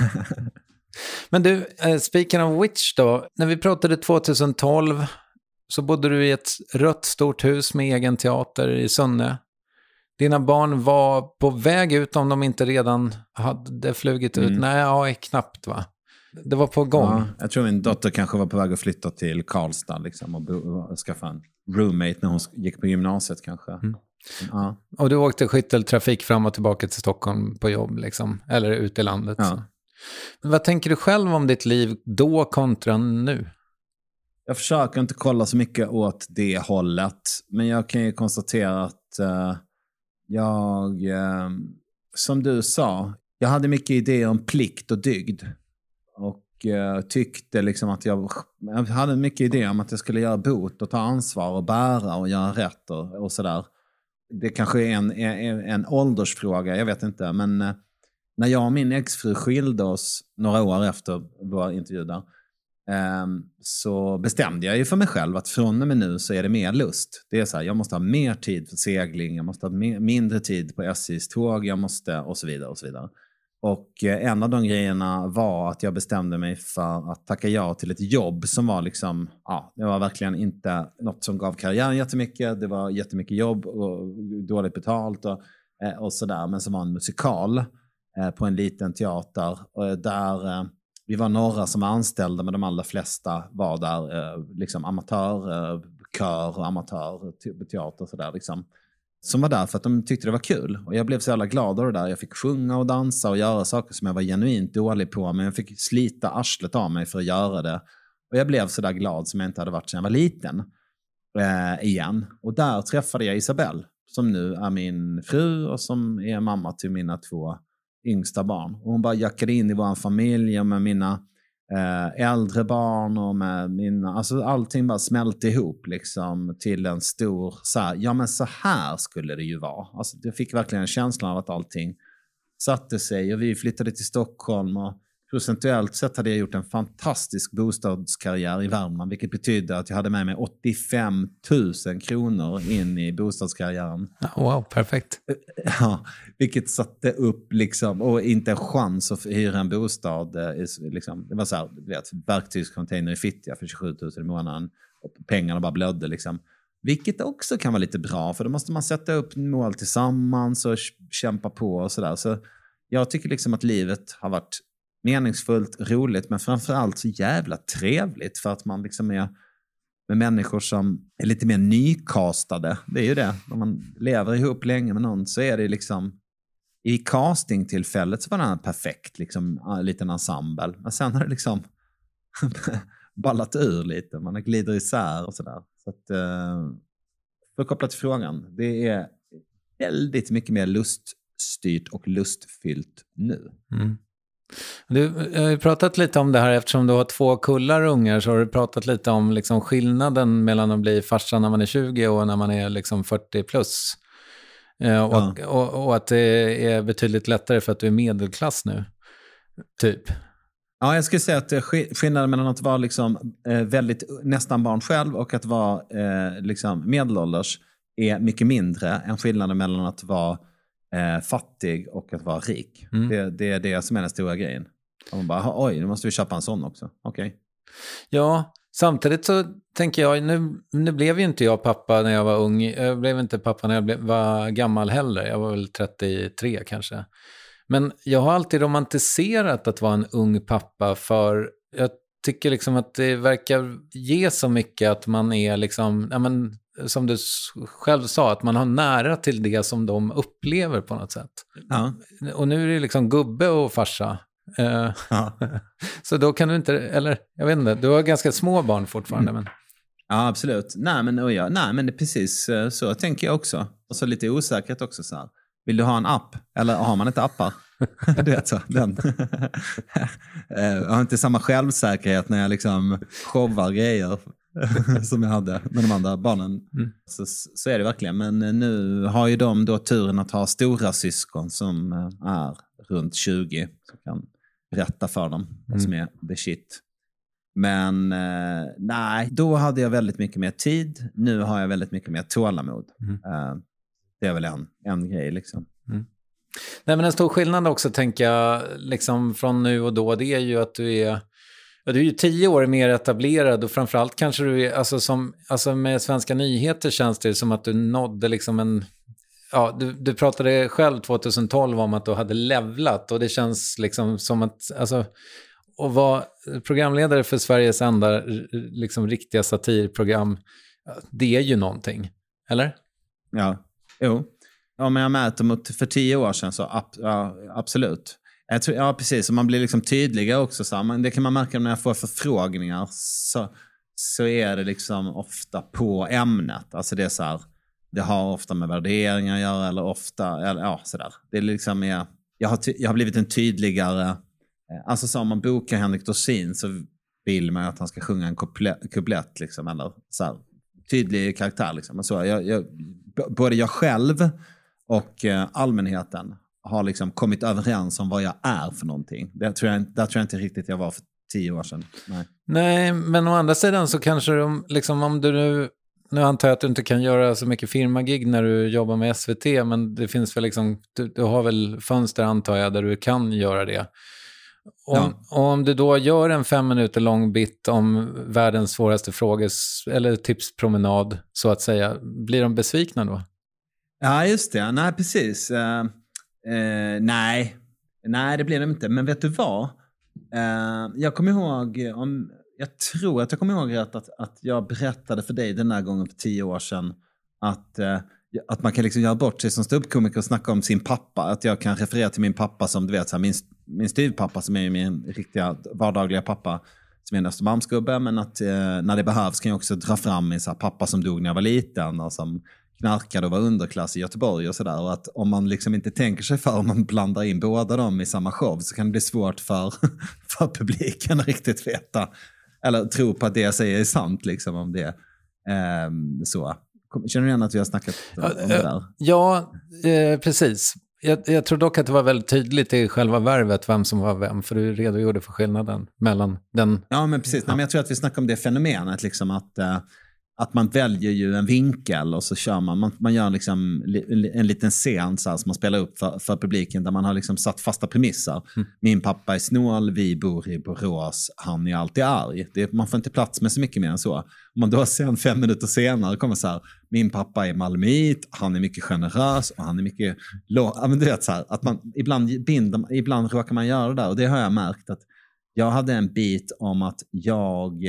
Men du, speaking of which då, när vi pratade tjugohundratolv så bodde du i ett rött stort hus med egen teater i Sunne. Dina barn var på väg ut om de inte redan hade flugit ut. Mm. Nej, ja, knappt va? Det var på gång. Ja, jag tror min dotter kanske var på väg att flytta till Karlstad liksom, och, bo- och skaffa en roommate när hon gick på gymnasiet kanske. Mm. Ja. Och du åkte skytteltrafik fram och tillbaka till Stockholm på jobb liksom, eller ut i landet. Ja. Men vad tänker du själv om ditt liv då kontra nu? Jag försöker inte kolla så mycket åt det hållet. Men jag kan ju konstatera att uh, jag, uh, som du sa, jag hade mycket idéer om plikt och dygd. Och uh, tyckte liksom att jag, jag hade mycket idéer om att jag skulle göra bot och ta ansvar och bära och göra rätt och, och sådär. Det kanske är en, en, en åldersfråga, jag vet inte. Men uh, när jag och min exfru skilde oss några år efter vår intervju där, Um, så bestämde jag ju för mig själv att från och med nu så är det mer lust. Det är så här, jag måste ha mer tid för segling, jag måste ha mer, mindre tid på S J:s tåg, jag måste och så vidare och så vidare. Och eh, en av de grejerna var att jag bestämde mig för att tacka ja till ett jobb som var liksom, ja, det var verkligen inte något som gav karriären jättemycket, det var jättemycket jobb och dåligt betalt och, eh, och sådär, men som var en musikal eh, på en liten teater och där eh, vi var några som var anställda, men de allra flesta var där eh, liksom amatörkör eh, och amatörteater och sådär liksom. Som var där för att de tyckte det var kul. Och jag blev så jävla glad av det där. Jag fick sjunga och dansa och göra saker som jag var genuint dålig på. Men jag fick slita arslet av mig för att göra det. Och jag blev så där glad som jag inte hade varit sedan jag var liten. Eh, igen. Och där träffade jag Isabelle. Som nu är min fru och som är mamma till mina två yngsta barn. Och hon bara jackade in i vår familj och med mina eh, äldre barn och med mina, alltså allting bara smälte ihop liksom till en stor så här, ja men så här skulle det ju vara. Alltså jag fick verkligen en känsla av att allting satte sig och vi flyttade till Stockholm och procentuellt sett hade jag gjort en fantastisk bostadskarriär i Värmland, vilket betyder att jag hade med mig åttiofem tusen kronor in i bostadskarriären. Wow, perfekt. Ja, vilket satte upp liksom, och inte en chans att hyra en bostad. Liksom, det var så här, du vet, verktygscontainer i Fittja för tjugosju tusen i månaden och pengarna bara blödde liksom. Vilket också kan vara lite bra, för då måste man sätta upp mål tillsammans och kämpa på och sådär. Så jag tycker liksom att livet har varit meningsfullt, roligt, men framförallt så jävla trevligt för att man liksom är med människor som är lite mer nykastade. Det är ju det. Om man lever ihop länge med någon så är det liksom i castingtillfället så var den perfekt liksom en liten ensemble. Men sen har det liksom ballat ur lite. Man glider isär och sådär. Så att för att koppla till frågan, det är väldigt mycket mer luststyrt och lustfyllt nu. Mm. Du har pratat lite om det här eftersom du har två kullar ungar, så har du pratat lite om liksom skillnaden mellan att bli farsa när man är tjugo och när man är liksom fyrtio plus. Eh, och, ja. och, och att det är betydligt lättare för att du är medelklass nu, typ. Ja, jag skulle säga att skillnaden mellan att vara liksom, eh, väldigt nästan barn själv och att vara eh, liksom medelålders är mycket mindre än skillnaden mellan att vara Eh, fattig och att vara rik. Mm. Det, det är det som är den stora grejen. Och man bara, oj, nu måste vi köpa en sån också. Okej. Okay. Ja, samtidigt så tänker jag, nu, nu blev ju inte jag pappa när jag var ung. Jag blev inte pappa när jag blev, var gammal heller. Jag var väl trettiotre kanske. Men jag har alltid romantiserat att vara en ung pappa, för jag tycker liksom att det verkar ge så mycket att man är liksom, ja men, som du själv sa, att man har nära till det som de upplever på något sätt. Ja. Och nu är det liksom gubbe och farsa. Uh, ja. Så då kan du inte, eller jag vet inte, du har ganska små barn fortfarande. Mm. Men... Ja, absolut. Nej men, och ja, nej, men det är precis så tänker jag också. Och så lite osäkerhet också så här. Vill du ha en app? Eller har man inte appar? Du vet så, den. Jag har inte samma självsäkerhet när jag liksom showar grejer som jag hade med de andra barnen. Mm. Så, så är det verkligen. Men nu har ju de då turen att ha stora syskon som är runt tjugo. Som kan berätta för dem vad mm. som är the shit. Men eh, nej, då hade jag väldigt mycket mer tid. Nu har jag väldigt mycket mer tålamod. Mm. Eh, det är väl en, en grej liksom. Mm. Nej, men en stor skillnad också tänker jag liksom från nu och då, det är ju att du är ja, du är ju tio år mer etablerad och framförallt kanske du är, alltså, som, alltså med Svenska nyheter känns det som att du nådde liksom en, ja, du, du pratade själv tjugohundratolv om att du hade levlat och det känns liksom som att, alltså, att vara programledare för Sveriges enda liksom riktiga satirprogram, det är ju någonting, eller? Ja, jo. Om jag mäter mot för tio år sedan så ab- ja, absolut. Jag tror, ja, precis. Och man blir liksom tydligare också. Så här. Men det kan man märka när jag får förfrågningar. Så, så är det liksom ofta på ämnet. Alltså det är så här, det har ofta med värderingar att göra eller ofta, eller ja sådär. Det är liksom, jag, jag, har, ty- jag har blivit en tydligare, alltså så om man bokar Henrik Dorsin så vill man att han ska sjunga en kuplett, kuplett liksom, eller så här, tydlig karaktär liksom. Och så, jag, jag, både jag själv och eh, allmänheten har liksom kommit överens om vad jag är för någonting. Det tror jag, där tror jag inte riktigt jag var för tio år sedan. Nej, Nej, men å andra sidan så kanske de, liksom, om du nu, nu antar jag att du inte kan göra så mycket firmagig när du jobbar med S V T, men det finns väl liksom, du, du har väl fönster antar jag där du kan göra det. Om, ja. om du då gör en fem minuter lång bit om världens svåraste frågor eller tipspromenad så att säga, blir de besvikna då? Ja, just det. Nej, precis. Uh, uh, nej. Nej, det blir de inte. Men vet du vad? Uh, jag kommer ihåg, om, jag tror att jag kommer ihåg rätt att, att jag berättade för dig den här gången för tio år sedan att, uh, att man kan liksom göra bort sig som ståuppkomiker och snacka om sin pappa. Att jag kan referera till min pappa som du vet, så här, min, min styvpappa som är min riktiga vardagliga pappa som är en Östermalmsgubbe, men att uh, när det behövs kan jag också dra fram min så här, pappa som dog när jag var liten och som knarkade och var underklass i Göteborg och sådär. Och att om man liksom inte tänker sig för, om man blandar in båda dem i samma show så kan det bli svårt för, för publiken att riktigt veta eller tro på att det jag säger är sant liksom om det. Ehm, så. Känner du igen att vi har snackat om, om det där? Ja, eh, precis. Jag, jag tror dock att det var väldigt tydligt i själva värvet vem som var vem, för du redogjorde för skillnaden mellan den... Ja, men precis. Ja. Nej, men jag tror att vi snackar om det fenomenet liksom att... Uh, Att man väljer ju en vinkel och så kör man, man, man gör liksom en liten scen så här, som man spelar upp för, för publiken där man har liksom satt fasta premisser. Mm. Min pappa är snål, vi bor i Borås, han är alltid arg. Det, man får inte plats med så mycket mer än så. Om man då sen fem minuter senare kommer så här, min pappa är malmöit, han är mycket generös och han är mycket låg. Ja, men du vet så här, att man ibland, binder, ibland råkar man göra det där och det har jag märkt att jag hade en bit om att jag...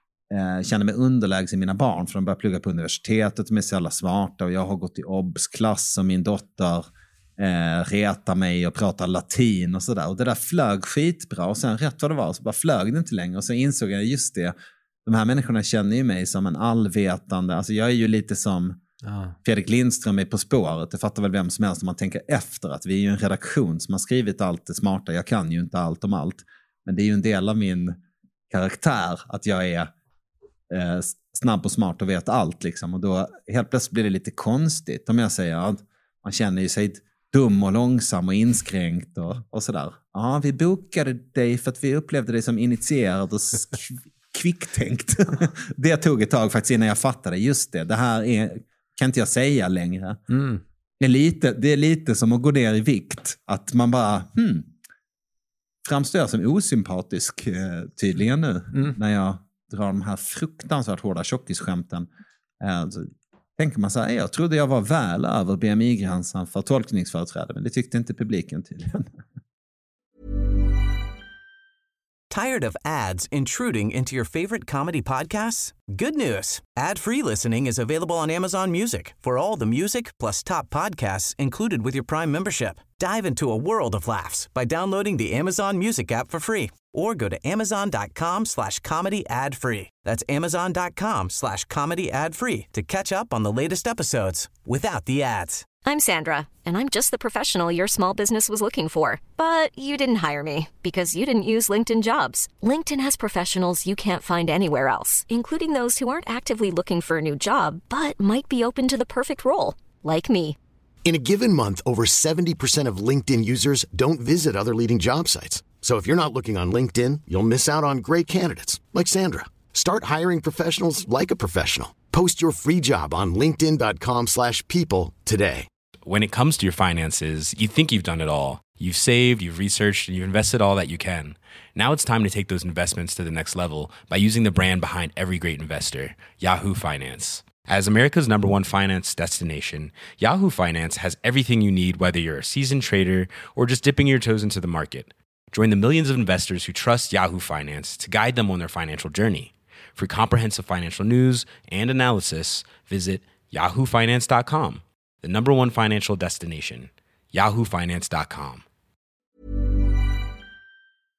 Eh, känner mig underlägsen mina barn för de börjar plugga på universitetet, de är så jävla smarta och jag har gått i obs-klass och min dotter eh, retar mig och pratar latin och sådär och det där flög skitbra och sen rätt vad det var så bara flög det inte längre och så insåg jag just det, de här människorna känner ju mig som en allvetande, alltså jag är ju lite som ja. Fredrik Lindström är På spåret, det fattar väl vem som helst om man tänker efter att vi är ju en redaktion som har skrivit allt det smarta, jag kan ju inte allt om allt men det är ju en del av min karaktär att jag är Eh, snabb och smart och vet allt liksom. Och då helt plötsligt blir det lite konstigt om jag säger att man känner ju sig dum och långsam och inskränkt och, och sådär. Ja, vi bokade dig för att vi upplevde dig som initierad och sk- kvicktänkt. Det tog ett tag faktiskt innan jag fattade just det. Det här är, kan inte jag säga längre. Mm. Det, är lite, det är lite som att gå ner i vikt. Att man bara, hmm, framstår som osympatisk eh, tydligen nu mm. när jag drar de här fruktansvärt hårda tjockisskämten. Eh, så tänker man så här, jag trodde jag var väl över B M I-gränsen för tolkningsföreträde, men det tyckte inte publiken tydligen. Tired of ads intruding into your favorite comedy podcasts? Good news. Ad-free listening is available on Amazon Music for all the music plus top podcasts included with your Prime membership. Dive into a world of laughs by downloading the Amazon Music app for free or go to amazon.com slash comedy ad free. That's amazon.com slash comedy ad free to catch up on the latest episodes without the ads. I'm Sandra, and I'm just the professional your small business was looking for. But you didn't hire me because you didn't use LinkedIn Jobs. LinkedIn has professionals you can't find anywhere else, including those who aren't actively looking for a new job, but might be open to the perfect role, like me. In a given month, over seventy percent of LinkedIn users don't visit other leading job sites. So if you're not looking on LinkedIn, you'll miss out on great candidates like Sandra. Start hiring professionals like a professional. Post your free job on linkedin.com slash people today. When it comes to your finances, you think you've done it all. You've saved, you've researched, and you've invested all that you can. Now it's time to take those investments to the next level by using the brand behind every great investor, Yahoo Finance. As America's number one finance destination, Yahoo Finance has everything you need, whether you're a seasoned trader or just dipping your toes into the market. Join the millions of investors who trust Yahoo Finance to guide them on their financial journey. For comprehensive financial news and analysis, visit yahoo finance dot com, the number one financial destination, yahoo finance dot com.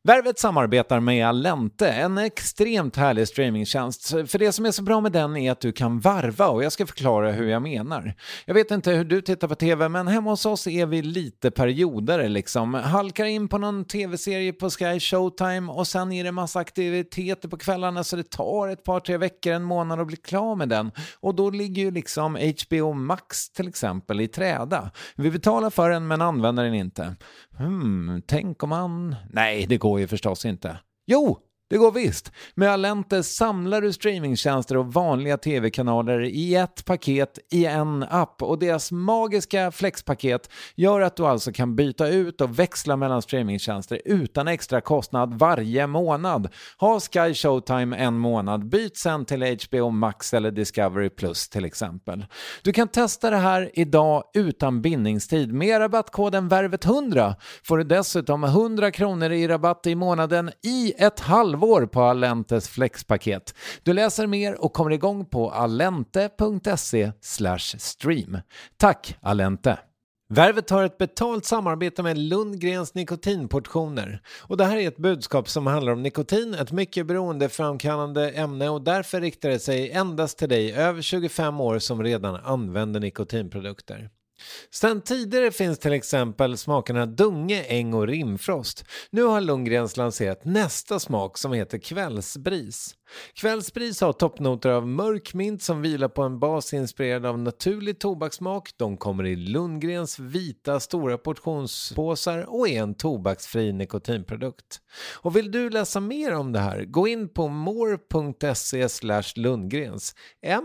Värvet samarbetar med Allente, en extremt härlig streamingtjänst. För det som är så bra med den är att du kan varva, och jag ska förklara hur jag menar. Jag vet inte hur du tittar på tv, men hemma hos oss är vi lite perioder liksom. Halkar in på någon tv-serie på Sky Showtime och sen är det massa aktiviteter på kvällarna, så det tar ett par, tre veckor, en månad att bli klar med den. Och då ligger ju liksom H B O Max till exempel i träda. Vi betalar för den men använder den inte. Hmm, tänk om man... Nej, det går ju förstås inte. Jo, det går visst. Med Allente samlar du streamingtjänster och vanliga tv-kanaler i ett paket i en app, och deras magiska flexpaket gör att du alltså kan byta ut och växla mellan streamingtjänster utan extra kostnad varje månad. Ha Sky Showtime en månad, byt sen till H B O Max eller Discovery Plus till exempel. Du kan testa det här idag utan bindningstid. Med rabattkoden värvet hundra får du dessutom hundra kronor i rabatt i månaden i ett halvår på Allentes flexpaket. Du läser mer och kommer igång på allente.se slash stream. Tack Allente! Värvet har ett betalt samarbete med Lundgrens nikotinportioner. Och det här är ett budskap som handlar om nikotin, ett mycket beroendeframkallande ämne, och därför riktar det sig endast till dig över tjugofem år som redan använder nikotinprodukter. Sen tidigare finns till exempel smakerna Dunge, Äng och Rimfrost. Nu har Lundgrens lanserat nästa smak som heter Kvällsbris. Kvällsbris har toppnoter av mörk mint som vilar på en bas inspirerad av naturlig tobakssmak. De kommer i Lundgrens vita stora portionspåsar och är en tobaksfri nikotinprodukt. Och vill du läsa mer om det här, gå in på more.se slash Lundgrens.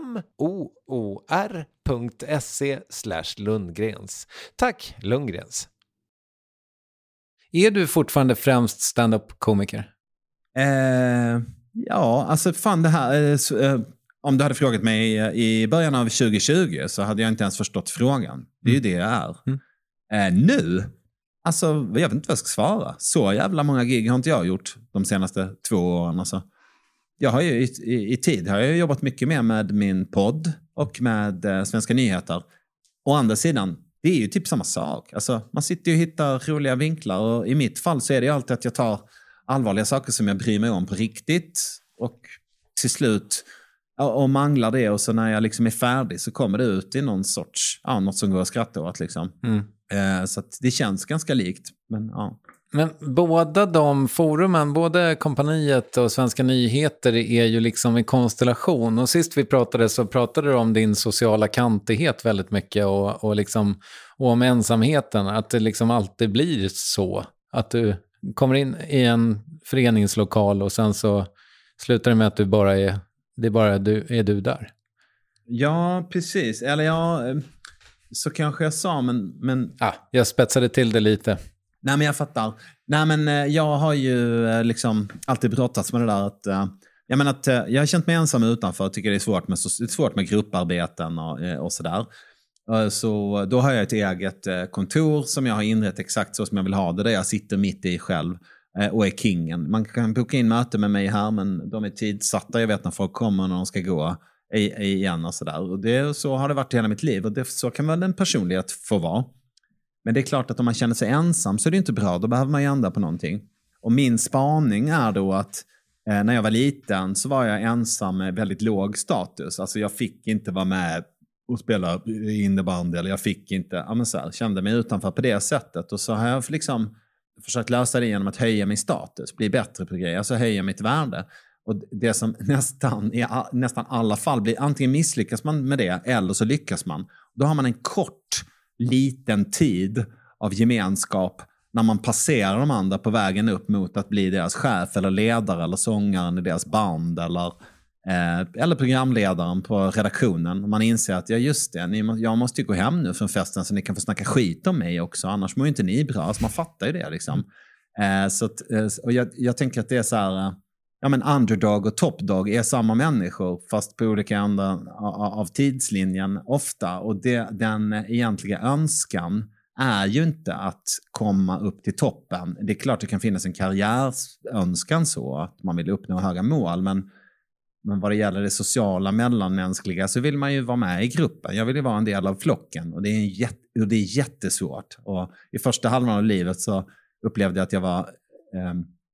M-O-O-R.se slash Lundgrens. Tack Lundgrens. Är du fortfarande främst stand-up-komiker? Eh, ja, alltså fan det här... Eh, om du hade frågat mig i början av tjugo tjugo så hade jag inte ens förstått frågan. Det är ju det jag är. Mm. Eh, nu, alltså jag vet inte vad jag ska svara. Så jävla många gig har inte jag gjort de senaste två åren. Alltså. Jag har ju i, i, i tid har jag jobbat mycket mer med min podd och med eh, Svenska nyheter. Å andra sidan, det är ju typ samma sak. Alltså, man sitter ju och hittar roliga vinklar, och i mitt fall så är det ju alltid att jag tar allvarliga saker som jag bryr mig om på riktigt och till slut och manglar det, och så när jag liksom är färdig så kommer det ut i någon sorts, ja, något som går att skratta åt liksom. Mm. Eh, så att det känns ganska likt, men ja. Men båda de forumen, både Kompaniet och Svenska nyheter, är ju liksom en konstellation. Och sist vi pratade så pratade du om din sociala kantighet väldigt mycket, och, och, liksom, och om ensamheten. Att det liksom alltid blir så. Att du kommer in i en föreningslokal och sen så slutar det med att du bara är, det är bara du, är du där. Ja, precis. Eller ja, så kanske jag sa, men... men... Ah, jag spetsade till det lite. Nej, men jag fattar. Nej, men jag har ju liksom alltid brottats med det där att, jag menar att jag har känt mig ensam utanför och tycker det är svårt med, det är svårt med grupparbeten och, och sådär. Så då har jag ett eget kontor som jag har inrett exakt så som jag vill ha det, där jag sitter mitt i själv och är kingen. Man kan boka in möte med mig här, men de är tidsatta. Jag vet när folk kommer och när de ska gå igen och sådär. Och det, så har det varit hela mitt liv, och det, så kan väl en personlighet få vara. Men det är klart att om man känner sig ensam så är det inte bra. Då behöver man ju ändra på någonting. Och min spaning är då att eh, när jag var liten så var jag ensam med väldigt låg status. Alltså jag fick inte vara med och spela innebandy, eller jag fick inte, ja men så här, kände mig utanför på det sättet. Och så har jag liksom försökt lösa det genom att höja min status, bli bättre på grejer, alltså höja mitt värde. Och det som nästan i nästan alla fall blir, antingen misslyckas man med det eller så lyckas man. Då har man en kort liten tid av gemenskap när man passerar de andra på vägen upp mot att bli deras chef eller ledare eller sångaren i deras band eller, eh, eller programledaren på redaktionen. Man inser att ja, just det, ni må, jag måste ju gå hem nu från festen så ni kan få snacka skit om mig också, annars mår ju inte ni bra. Alltså man fattar ju det liksom. Eh, så att, eh, och jag, jag tänker att det är så här, eh, ja men underdog och topdog är samma människor fast på olika ändar av tidslinjen ofta, och det, den egentliga önskan är ju inte att komma upp till toppen. Det är klart det kan finnas en karriärsönskan så att man vill uppnå höga mål, men, men vad det gäller det sociala mellanmänskliga så vill man ju vara med i gruppen. Jag vill ju vara en del av flocken, och det är, en jätte, och det är jättesvårt. Och i första halvan av livet så upplevde jag att jag var... Eh,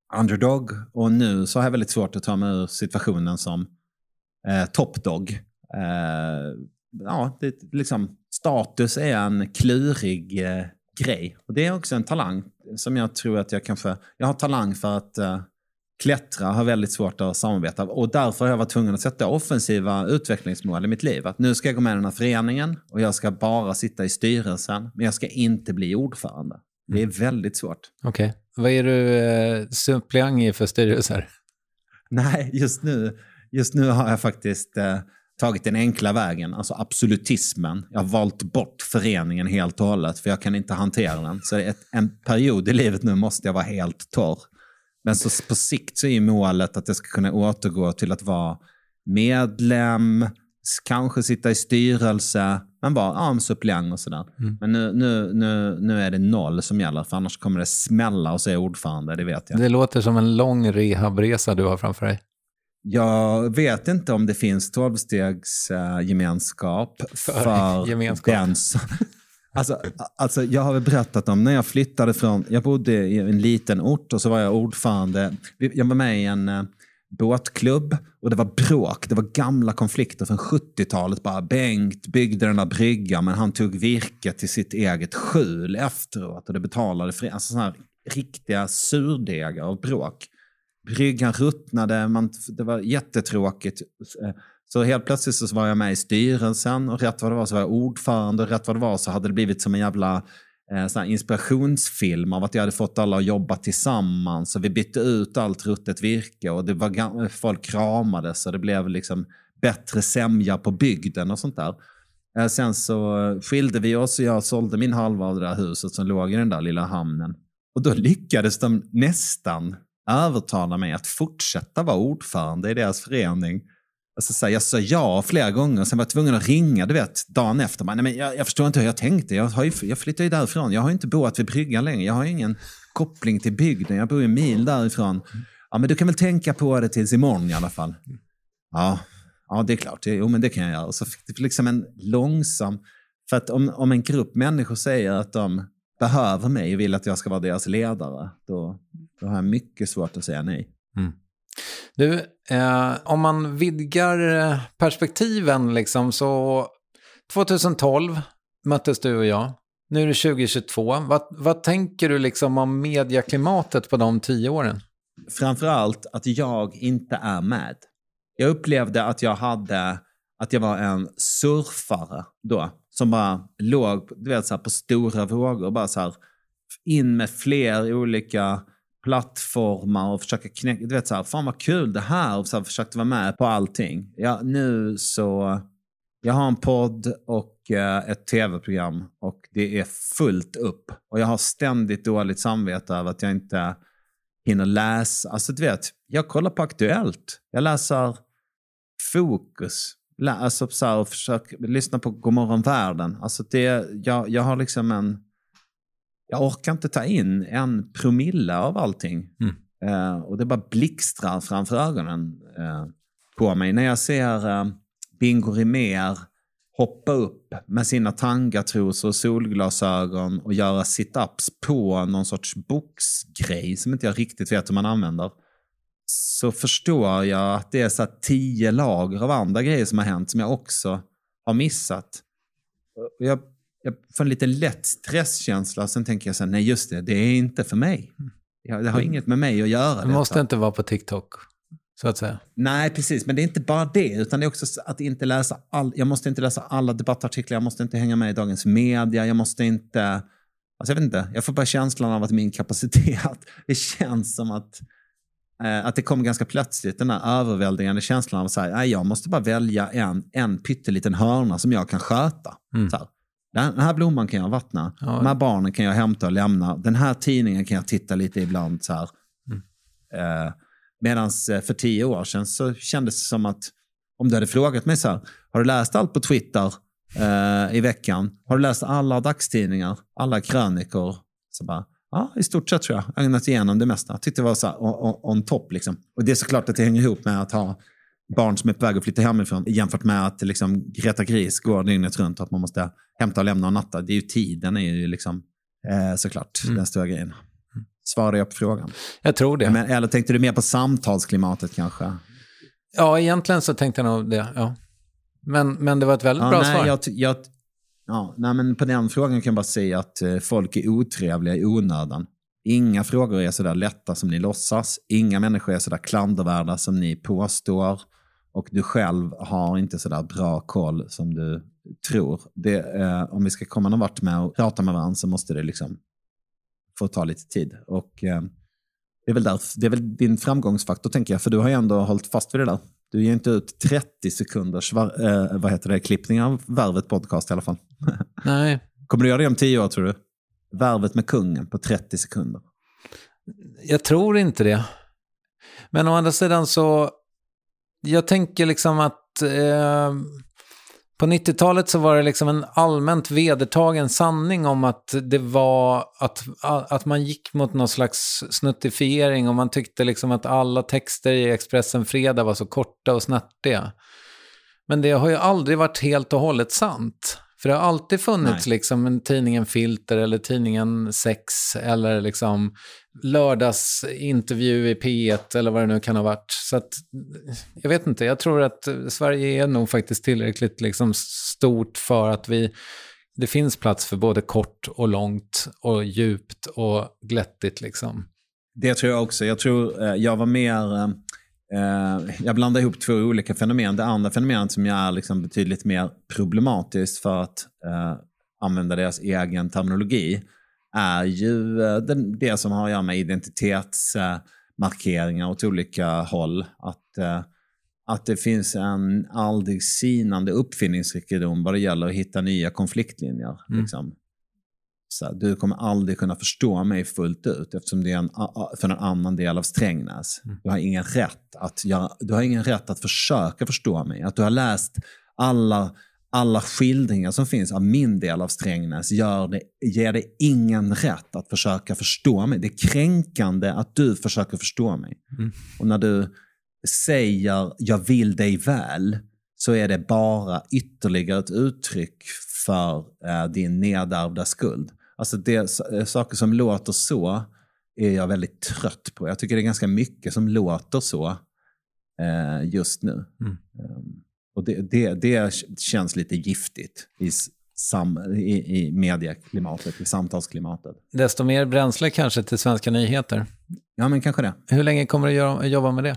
underdog. Och nu så har jag väldigt svårt att ta mig ur situationen som eh, topdog. Eh, ja, det, liksom, status är en klurig eh, grej. Och det är också en talang som jag tror att jag kanske... Jag har talang för att eh, klättra, har väldigt svårt att samarbeta. Och därför har jag varit tvungen att sätta offensiva utvecklingsmål i mitt liv. Att nu ska jag gå med i den här föreningen och jag ska bara sitta i styrelsen. Men jag ska inte bli ordförande. Det är väldigt svårt. Okej. Okay. Vad är du eh, suppleant i för styrelser? Nej, just nu, just nu har jag faktiskt eh, tagit den enkla vägen. Alltså absolutismen. Jag har valt bort föreningen helt och hållet. För jag kan inte hantera den. Så ett, en period i livet nu måste jag vara helt torr. Men så på sikt så är målet att jag ska kunna återgå till att vara medlem, kanske sitta i styrelse, men vara ja, suppleant och sådär. Mm. Men nu, nu, nu, nu är det noll som gäller, för annars kommer det smälla och säga ordförande, det vet jag. Det låter som en lång rehabresa du har framför dig. Jag vet inte om det finns tolvstegs uh, gemenskap för, för gemenskap. Den som... Alltså, alltså jag har väl berättat om när jag flyttade från, jag bodde i en liten ort och så var jag ordförande, jag var med i en uh, båtklubb och det var bråk, det var gamla konflikter från sjuttiotalet, bara Bengt byggde den där bryggan men han tog virke till sitt eget skjul efteråt och det betalade för, alltså sådana här riktiga surdegar av bråk. Bryggan ruttnade, man, det var jättetråkigt. Så helt plötsligt så var jag med i styrelsen och rätt vad det var så var jag ordförande och rätt vad det var så hade det blivit som en jävla eh, sån här inspirationsfilm av att jag hade fått alla att jobba tillsammans och vi bytte ut allt ruttet virke och det var, folk kramades och det blev liksom bättre sämja på bygden och sånt där. Eh, sen så skilde vi oss och jag sålde min halva av det där huset som låg i den där lilla hamnen. Och då lyckades de nästan övertala mig att fortsätta vara ordförande i deras förening. Alltså, så här, jag sa ja flera gånger och sen var jag tvungen att ringa, du vet, dagen efter. Nej, men jag, jag förstår inte hur jag tänkte. Jag, har ju, jag flyttade ju därifrån. Jag har ju inte bott vid bryggan längre. Jag har ju ingen koppling till bygden. Jag bor ju en mil därifrån. Ja, men du kan väl tänka på det tills imorgon i alla fall. Ja, ja det är klart. Jo, men det kan jag göra. Och så fick det liksom en långsam... För att om, om en grupp människor säger att de behöver mig och vill att jag ska vara deras ledare, då, då har jag mycket svårt att säga nej. Mm. Du, eh, om man vidgar perspektiven liksom, så tjugohundratolv möttes du och jag. Nu är det tjugohundratjugotvå. Vad, vad tänker du liksom om mediaklimatet på de tio åren? Framförallt att jag inte är med. Jag upplevde att jag hade, att jag var en surfare då, som bara låg, du vet, så här, på stora vågor, bara så här, in med fler olika plattformar och försöka knäcka, du vet så här, fan vad kul det här, och så här, försökte vara med på allting. Ja, nu så, jag har en podd och eh, ett tv-program och det är fullt upp. Och jag har ständigt dåligt samvete över att jag inte hinner läsa. Alltså du vet, jag kollar på Aktuellt. Jag läser Fokus. Alltså så här, och försöker lyssna på Godmorgon Världen. Alltså det, jag, jag har liksom en... Jag orkar inte ta in en promille av allting. Mm. Uh, och det bara blixtrar framför ögonen uh, på mig. När jag ser uh, Bingo Rimér hoppa upp med sina tangatrosor och solglasögon och göra sit-ups på någon sorts boxgrej som inte jag riktigt vet hur man använder, så förstår jag att det är så här tio lager av andra grejer som har hänt som jag också har missat. Jag Jag får en lite lätt stresskänsla och sen tänker jag så här, nej just det, det är inte för mig. Jag, det har inget med mig att göra. Du måste inte vara på TikTok, så att säga. Nej, precis. Men det är inte bara det, utan det är också att inte läsa all, jag måste inte läsa alla debattartiklar, jag måste inte hänga med i dagens media, jag måste inte, alltså jag vet inte, jag får bara känslan av att min kapacitet, det känns som att eh, att det kommer ganska plötsligt, den här överväldigande känslan av att säga, nej jag måste bara välja en, en pytteliten hörna som jag kan sköta. Mm. Så här. Den här blomman kan jag vattna. Ja. De här barnen kan jag hämta och lämna. Den här tidningen kan jag titta lite ibland. Så här. Mm. Eh, Medan för tio år sedan så kändes det som att om du hade frågat mig så här, har du läst allt på Twitter eh, i veckan? Har du läst alla dagstidningar? Alla krönikor? Så bara, ja, i stort sett tror jag. Jag har ägnat igenom det mesta. Jag tyckte det var så här on, on top liksom. Och det är såklart att det hänger ihop med att ha barn som är på väg att flytta hemifrån jämfört med att liksom Greta Gris går dygnet runt och att man måste hämta och lämna och natta. Det är ju tiden är ju liksom eh, såklart mm. den stora grejen. Svarade jag på frågan? Jag tror det. Men, eller tänkte du mer på samtalsklimatet kanske? Ja, egentligen så tänkte jag nog det, ja. Men, men det var ett väldigt ja, bra nej, svar. Jag, jag, ja, nej, men på den frågan kan jag bara säga att eh, folk är otrevliga i onödan. Inga frågor är så där lätta som ni låtsas. Inga människor är så där klandervärda som ni påstår. Och du själv har inte så där bra koll som du tror. Det, eh, om vi ska komma någon vart med och prata med varandra så måste det liksom få ta lite tid. Och eh, det är väl där, det är väl din framgångsfaktor tänker jag. För du har ju ändå hållit fast vid det där. Du ger inte ut trettio sekunders eh, vad heter det, klippning av Värvet podcast i alla fall. Nej. Kommer du göra det om tio år tror du? Värvet med kungen på trettio sekunder. Jag tror inte det. Men å andra sidan så jag tänker liksom att eh, på nittiotalet så var det liksom en allmänt vedertagen sanning om att det var att, att man gick mot någon slags snuttifiering och man tyckte liksom att alla texter i Expressen Fredag var så korta och snärtiga. Men det har ju aldrig varit helt och hållet sant. För det har alltid funnits Nej. liksom en tidningen Filter eller tidningen Sex eller liksom lördagsintervju i P ett eller vad det nu kan ha varit. Så att, jag vet inte, jag tror att Sverige är nog faktiskt tillräckligt liksom stort för att vi, det finns plats för både kort och långt och djupt och glättigt liksom. Det tror jag också. Jag tror jag var mer... Uh, jag blandar ihop två olika fenomen. Det andra fenomenet som jag är liksom betydligt mer problematiskt för att uh, använda deras egen terminologi är ju uh, den, det som har att göra med identitetsmarkeringar uh, åt olika håll. Att, uh, att det finns en aldrig sinande uppfinningsrikedom vad det gäller att hitta nya konfliktlinjer. Mm. Liksom. Så här, du kommer aldrig kunna förstå mig fullt ut eftersom det är en, för en annan del av Strängnäs. Mm. Du har ingen rätt att göra, du har ingen rätt att försöka förstå mig. Att du har läst alla, alla skildringar som finns av min del av Strängnäs gör det, ger dig ingen rätt att försöka förstå mig. Det är kränkande att du försöker förstå mig. Mm. Och när du säger jag vill dig väl så är det bara ytterligare ett uttryck för eh, din nedärvda skuld. Alltså det, saker som låter så är jag väldigt trött på. Jag tycker det är ganska mycket som låter så eh, just nu. Mm. Um, och det, det, det känns lite giftigt i, sam, i, i medieklimatet, i samtalsklimatet. Desto mer bränsle kanske till Svenska nyheter. Ja, men kanske det. Hur länge kommer du göra, jobba med det?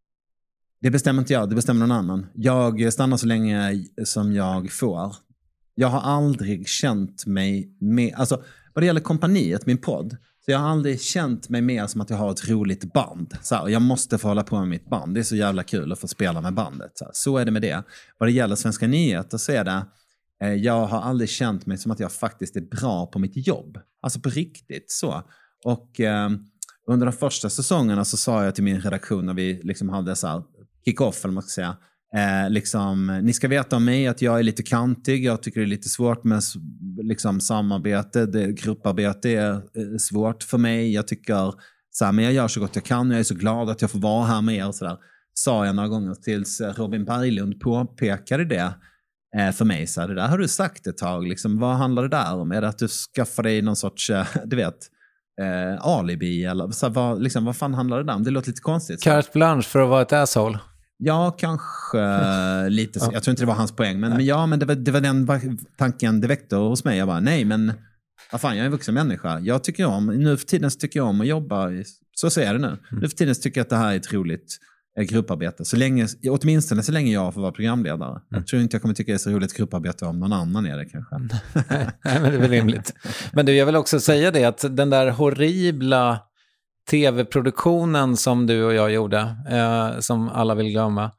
Det bestämmer inte jag, det bestämmer någon annan. Jag stannar så länge som jag får. Jag har aldrig känt mig med, alltså vad det gäller kompaniet, min podd, så jag har aldrig känt mig mer som att jag har ett roligt band. Så här, jag måste få hålla på med mitt band, det är så jävla kul att få spela med bandet. Så, här, så är det med det. Vad det gäller Svenska nyheter så är det, eh, jag har aldrig känt mig som att jag faktiskt är bra på mitt jobb. Alltså på riktigt så. Och eh, under de första säsongerna så sa jag till min redaktion när vi liksom hade så här kick-off eller man ska säga. Eh, liksom, ni ska veta om mig att jag är lite kantig. Jag tycker det är lite svårt med liksom, samarbete. Det, grupparbete är eh, svårt för mig. Jag tycker så här, men jag gör så gott jag kan. Jag är så glad att jag får vara här med er. Och så där. Sa jag några gånger tills Robin Berglund påpekade det eh, för mig. Så här, det där har du sagt ett tag. Liksom, vad handlar det där om? Är det att du skaffar dig någon sorts, eh, du vet... Eh, alibi eller så här, vad, liksom, vad fan handlar det där om? Det låter lite konstigt. Carte blanche för att vara ett asshole. Ja, kanske eh, lite så. Jag tror inte det var hans poäng. Men, men ja, men det var, det var den tanken det väckte hos mig. Jag bara, nej men vad fan, jag är en vuxen människa. Jag tycker om, nu för tiden så tycker jag om att jobba. Så ser jag det nu. Mm. Nu för tiden så tycker jag att det här är ett roligt eh, grupparbete. Så länge, åtminstone så länge jag får vara programledare. Mm. Jag tror inte jag kommer tycka det är så roligt grupparbete om någon annan är det kanske. Nej, men det är väl rimligt. Men du, jag vill också säga det att den där horribla tv-produktionen som du och jag gjorde, eh, som alla vill glömma,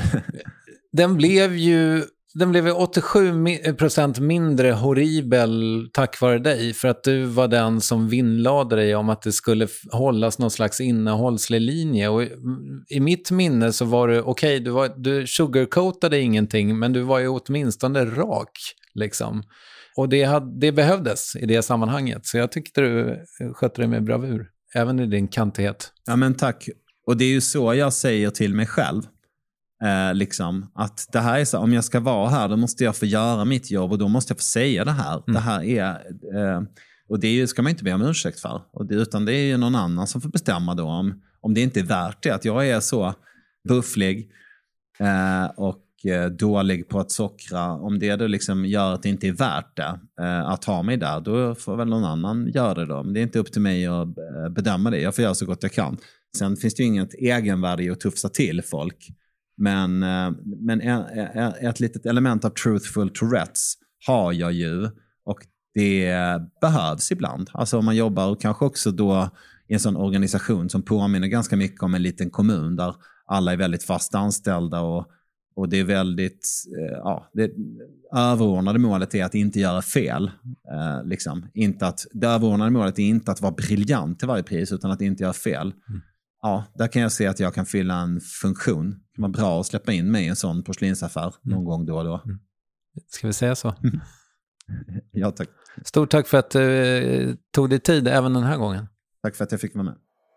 den blev ju den blev åttiosju procent mindre horribel tack vare dig, för att du var den som vinnlade dig om att det skulle hållas någon slags innehållslig linje. Och i mitt minne så var du, okej, okay, du, var, du sugarcoatade ingenting, men du var ju åtminstone rak liksom. Och det, hade, det behövdes i det sammanhanget, så jag tyckte du skötte dig med bravur. Även i din kantighet. Ja, men tack. Och det är ju så jag säger till mig själv. Eh, liksom, att det här är så, om jag ska vara här då måste jag få göra mitt jobb och då måste jag få säga det här. Mm. Det här är... Eh, Och det ska man inte be om ursäkt för. Och det, utan det är ju någon annan som får bestämma då om, om det inte är värt det. Att jag är så bufflig eh, och eh, dålig på att sockra. Om det då liksom gör att det inte är värt det eh, att ha mig där, då får väl någon annan göra det då. Men det är inte upp till mig att eh, bedöma det. Jag får göra så gott jag kan. Sen finns det ju inget egenvärde i att tufsa till folk. Men, eh, men ett, ett litet element av truthful Tourettes har jag ju. Och det behövs ibland. Alltså om man jobbar och kanske också då i en sån organisation som påminner ganska mycket om en liten kommun där alla är väldigt fast anställda och, och det är väldigt, eh, ja, det överordnade målet är att inte göra fel. Eh, liksom. Inte att, det överordnade målet är inte att vara briljant till varje pris utan att inte göra fel. Mm. Ja, där kan jag se att jag kan fylla en funktion. Det kan vara bra att släppa in mig i en sån porslinsaffär mm. någon gång då och då. Mm. Ska vi säga så? Ja, tack. Stort tack för att du eh, tog dig tid även den här gången. Tack för att jag fick vara med.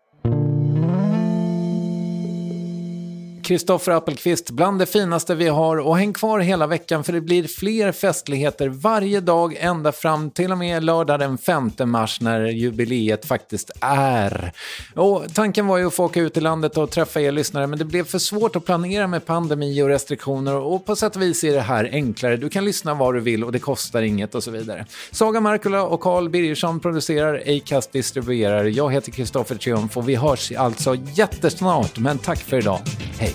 Kristoffer Appelqvist, bland det finaste vi har, och häng kvar hela veckan för det blir fler festligheter varje dag ända fram till och med lördag den femte mars när jubileet faktiskt är. Och tanken var ju att få åka ut i landet och träffa er lyssnare, men det blev för svårt att planera med pandemi och restriktioner, och på sätt och vis är det här enklare. Du kan lyssna var du vill och det kostar inget och så vidare. Saga Markula och Carl Birgersson producerar, Acast distribuerar. Jag heter Kristoffer Triumf och vi hörs alltså jättesnart, men tack för idag. Hej!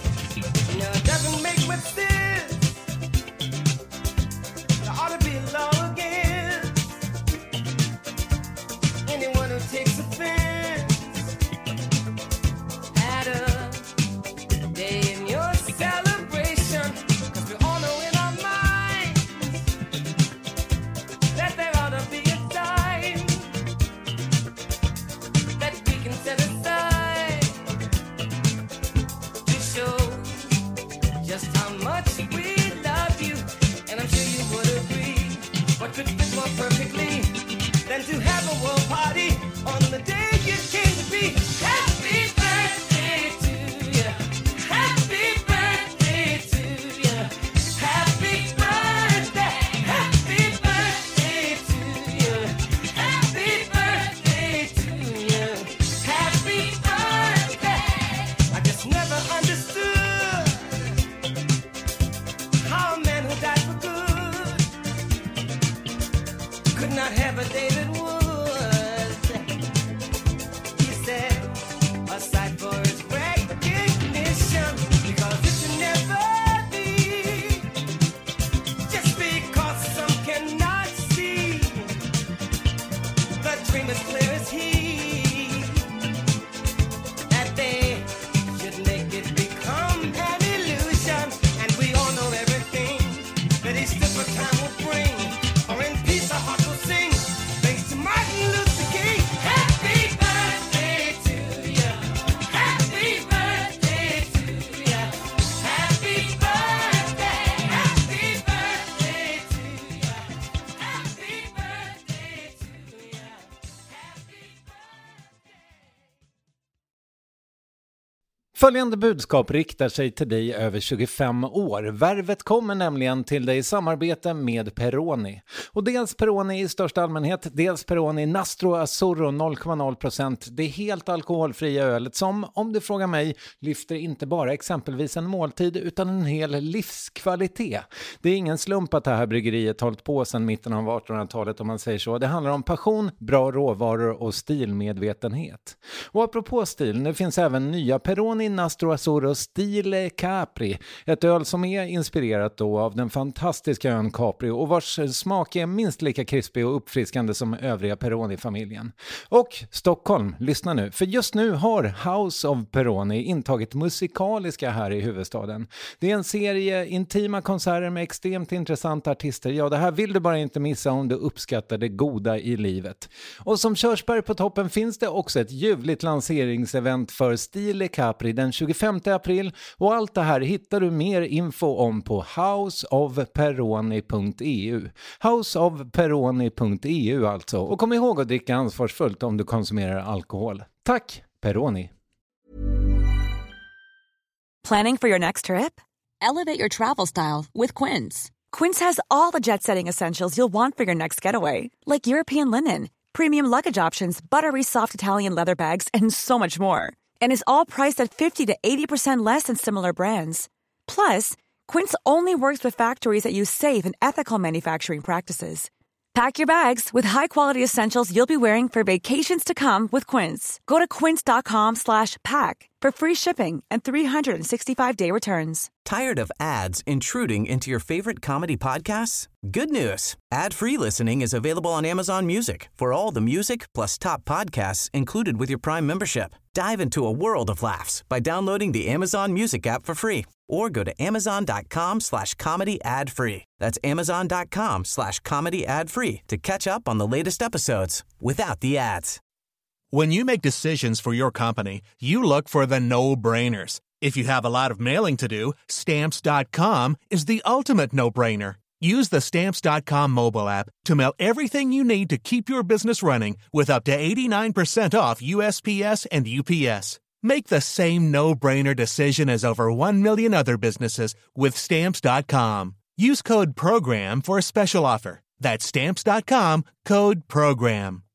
Följande budskap riktar sig till dig över tjugofem år. Värvet kommer nämligen till dig i samarbete med Peroni. Och dels Peroni i största allmänhet, dels Peroni Nastro Azzurro noll komma noll procent. Det är helt alkoholfria ölet som, om du frågar mig, lyfter inte bara exempelvis en måltid utan en hel livskvalitet. Det är ingen slump att det här bryggeriet hållit på sedan mitten av artonhundratalet om man säger så. Det handlar om passion, bra råvaror och stilmedvetenhet. Och apropå stil, det finns även nya Peroni Nastro Azzurro Stile Capri. Ett öl som är inspirerat då av den fantastiska ön Capri och vars smak är minst lika krispig och uppfriskande som övriga Peroni-familjen. Och Stockholm, lyssna nu. För just nu har House of Peroni intagit musikaliska här i huvudstaden. Det är en serie intima konserter med extremt intressanta artister. Ja, det här vill du bara inte missa om du uppskattar det goda i livet. Och som körsbär på toppen finns det också ett ljuvligt lanseringsevent för Stile Capri den tjugofemte april, och allt det här hittar du mer info om på house of peroni punkt e u. house of peroni punkt e u alltså. Och kom ihåg att dricka ansvarsfullt om du konsumerar alkohol. Tack, Peroni. Planning for your next trip? Elevate your travel style with Quince. Quince has all the jet-setting essentials you'll want for your next getaway, like European linen, premium luggage options, buttery soft Italian leather bags, and so much more. And is all priced at fifty to eighty percent less than similar brands. Plus, Quince only works with factories that use safe and ethical manufacturing practices. Pack your bags with high-quality essentials you'll be wearing for vacations to come with Quince. Go to quince.com slash pack for free shipping and three sixty-five day returns. Tired of ads intruding into your favorite comedy podcasts? Good news. Ad-free listening is available on Amazon Music for all the music plus top podcasts included with your Prime membership. Dive into a world of laughs by downloading the Amazon Music app for free or go to amazon.com slash comedy ad free. That's amazon.com slash comedy ad free to catch up on the latest episodes without the ads. When you make decisions for your company, you look for the no-brainers. If you have a lot of mailing to do, Stamps dot com is the ultimate no-brainer. Use the Stamps dot com mobile app to mail everything you need to keep your business running with up to eighty-nine percent off U S P S and U P S. Make the same no-brainer decision as over one million other businesses with Stamps dot com. Use code PROGRAM for a special offer. That's Stamps dot com, code PROGRAM.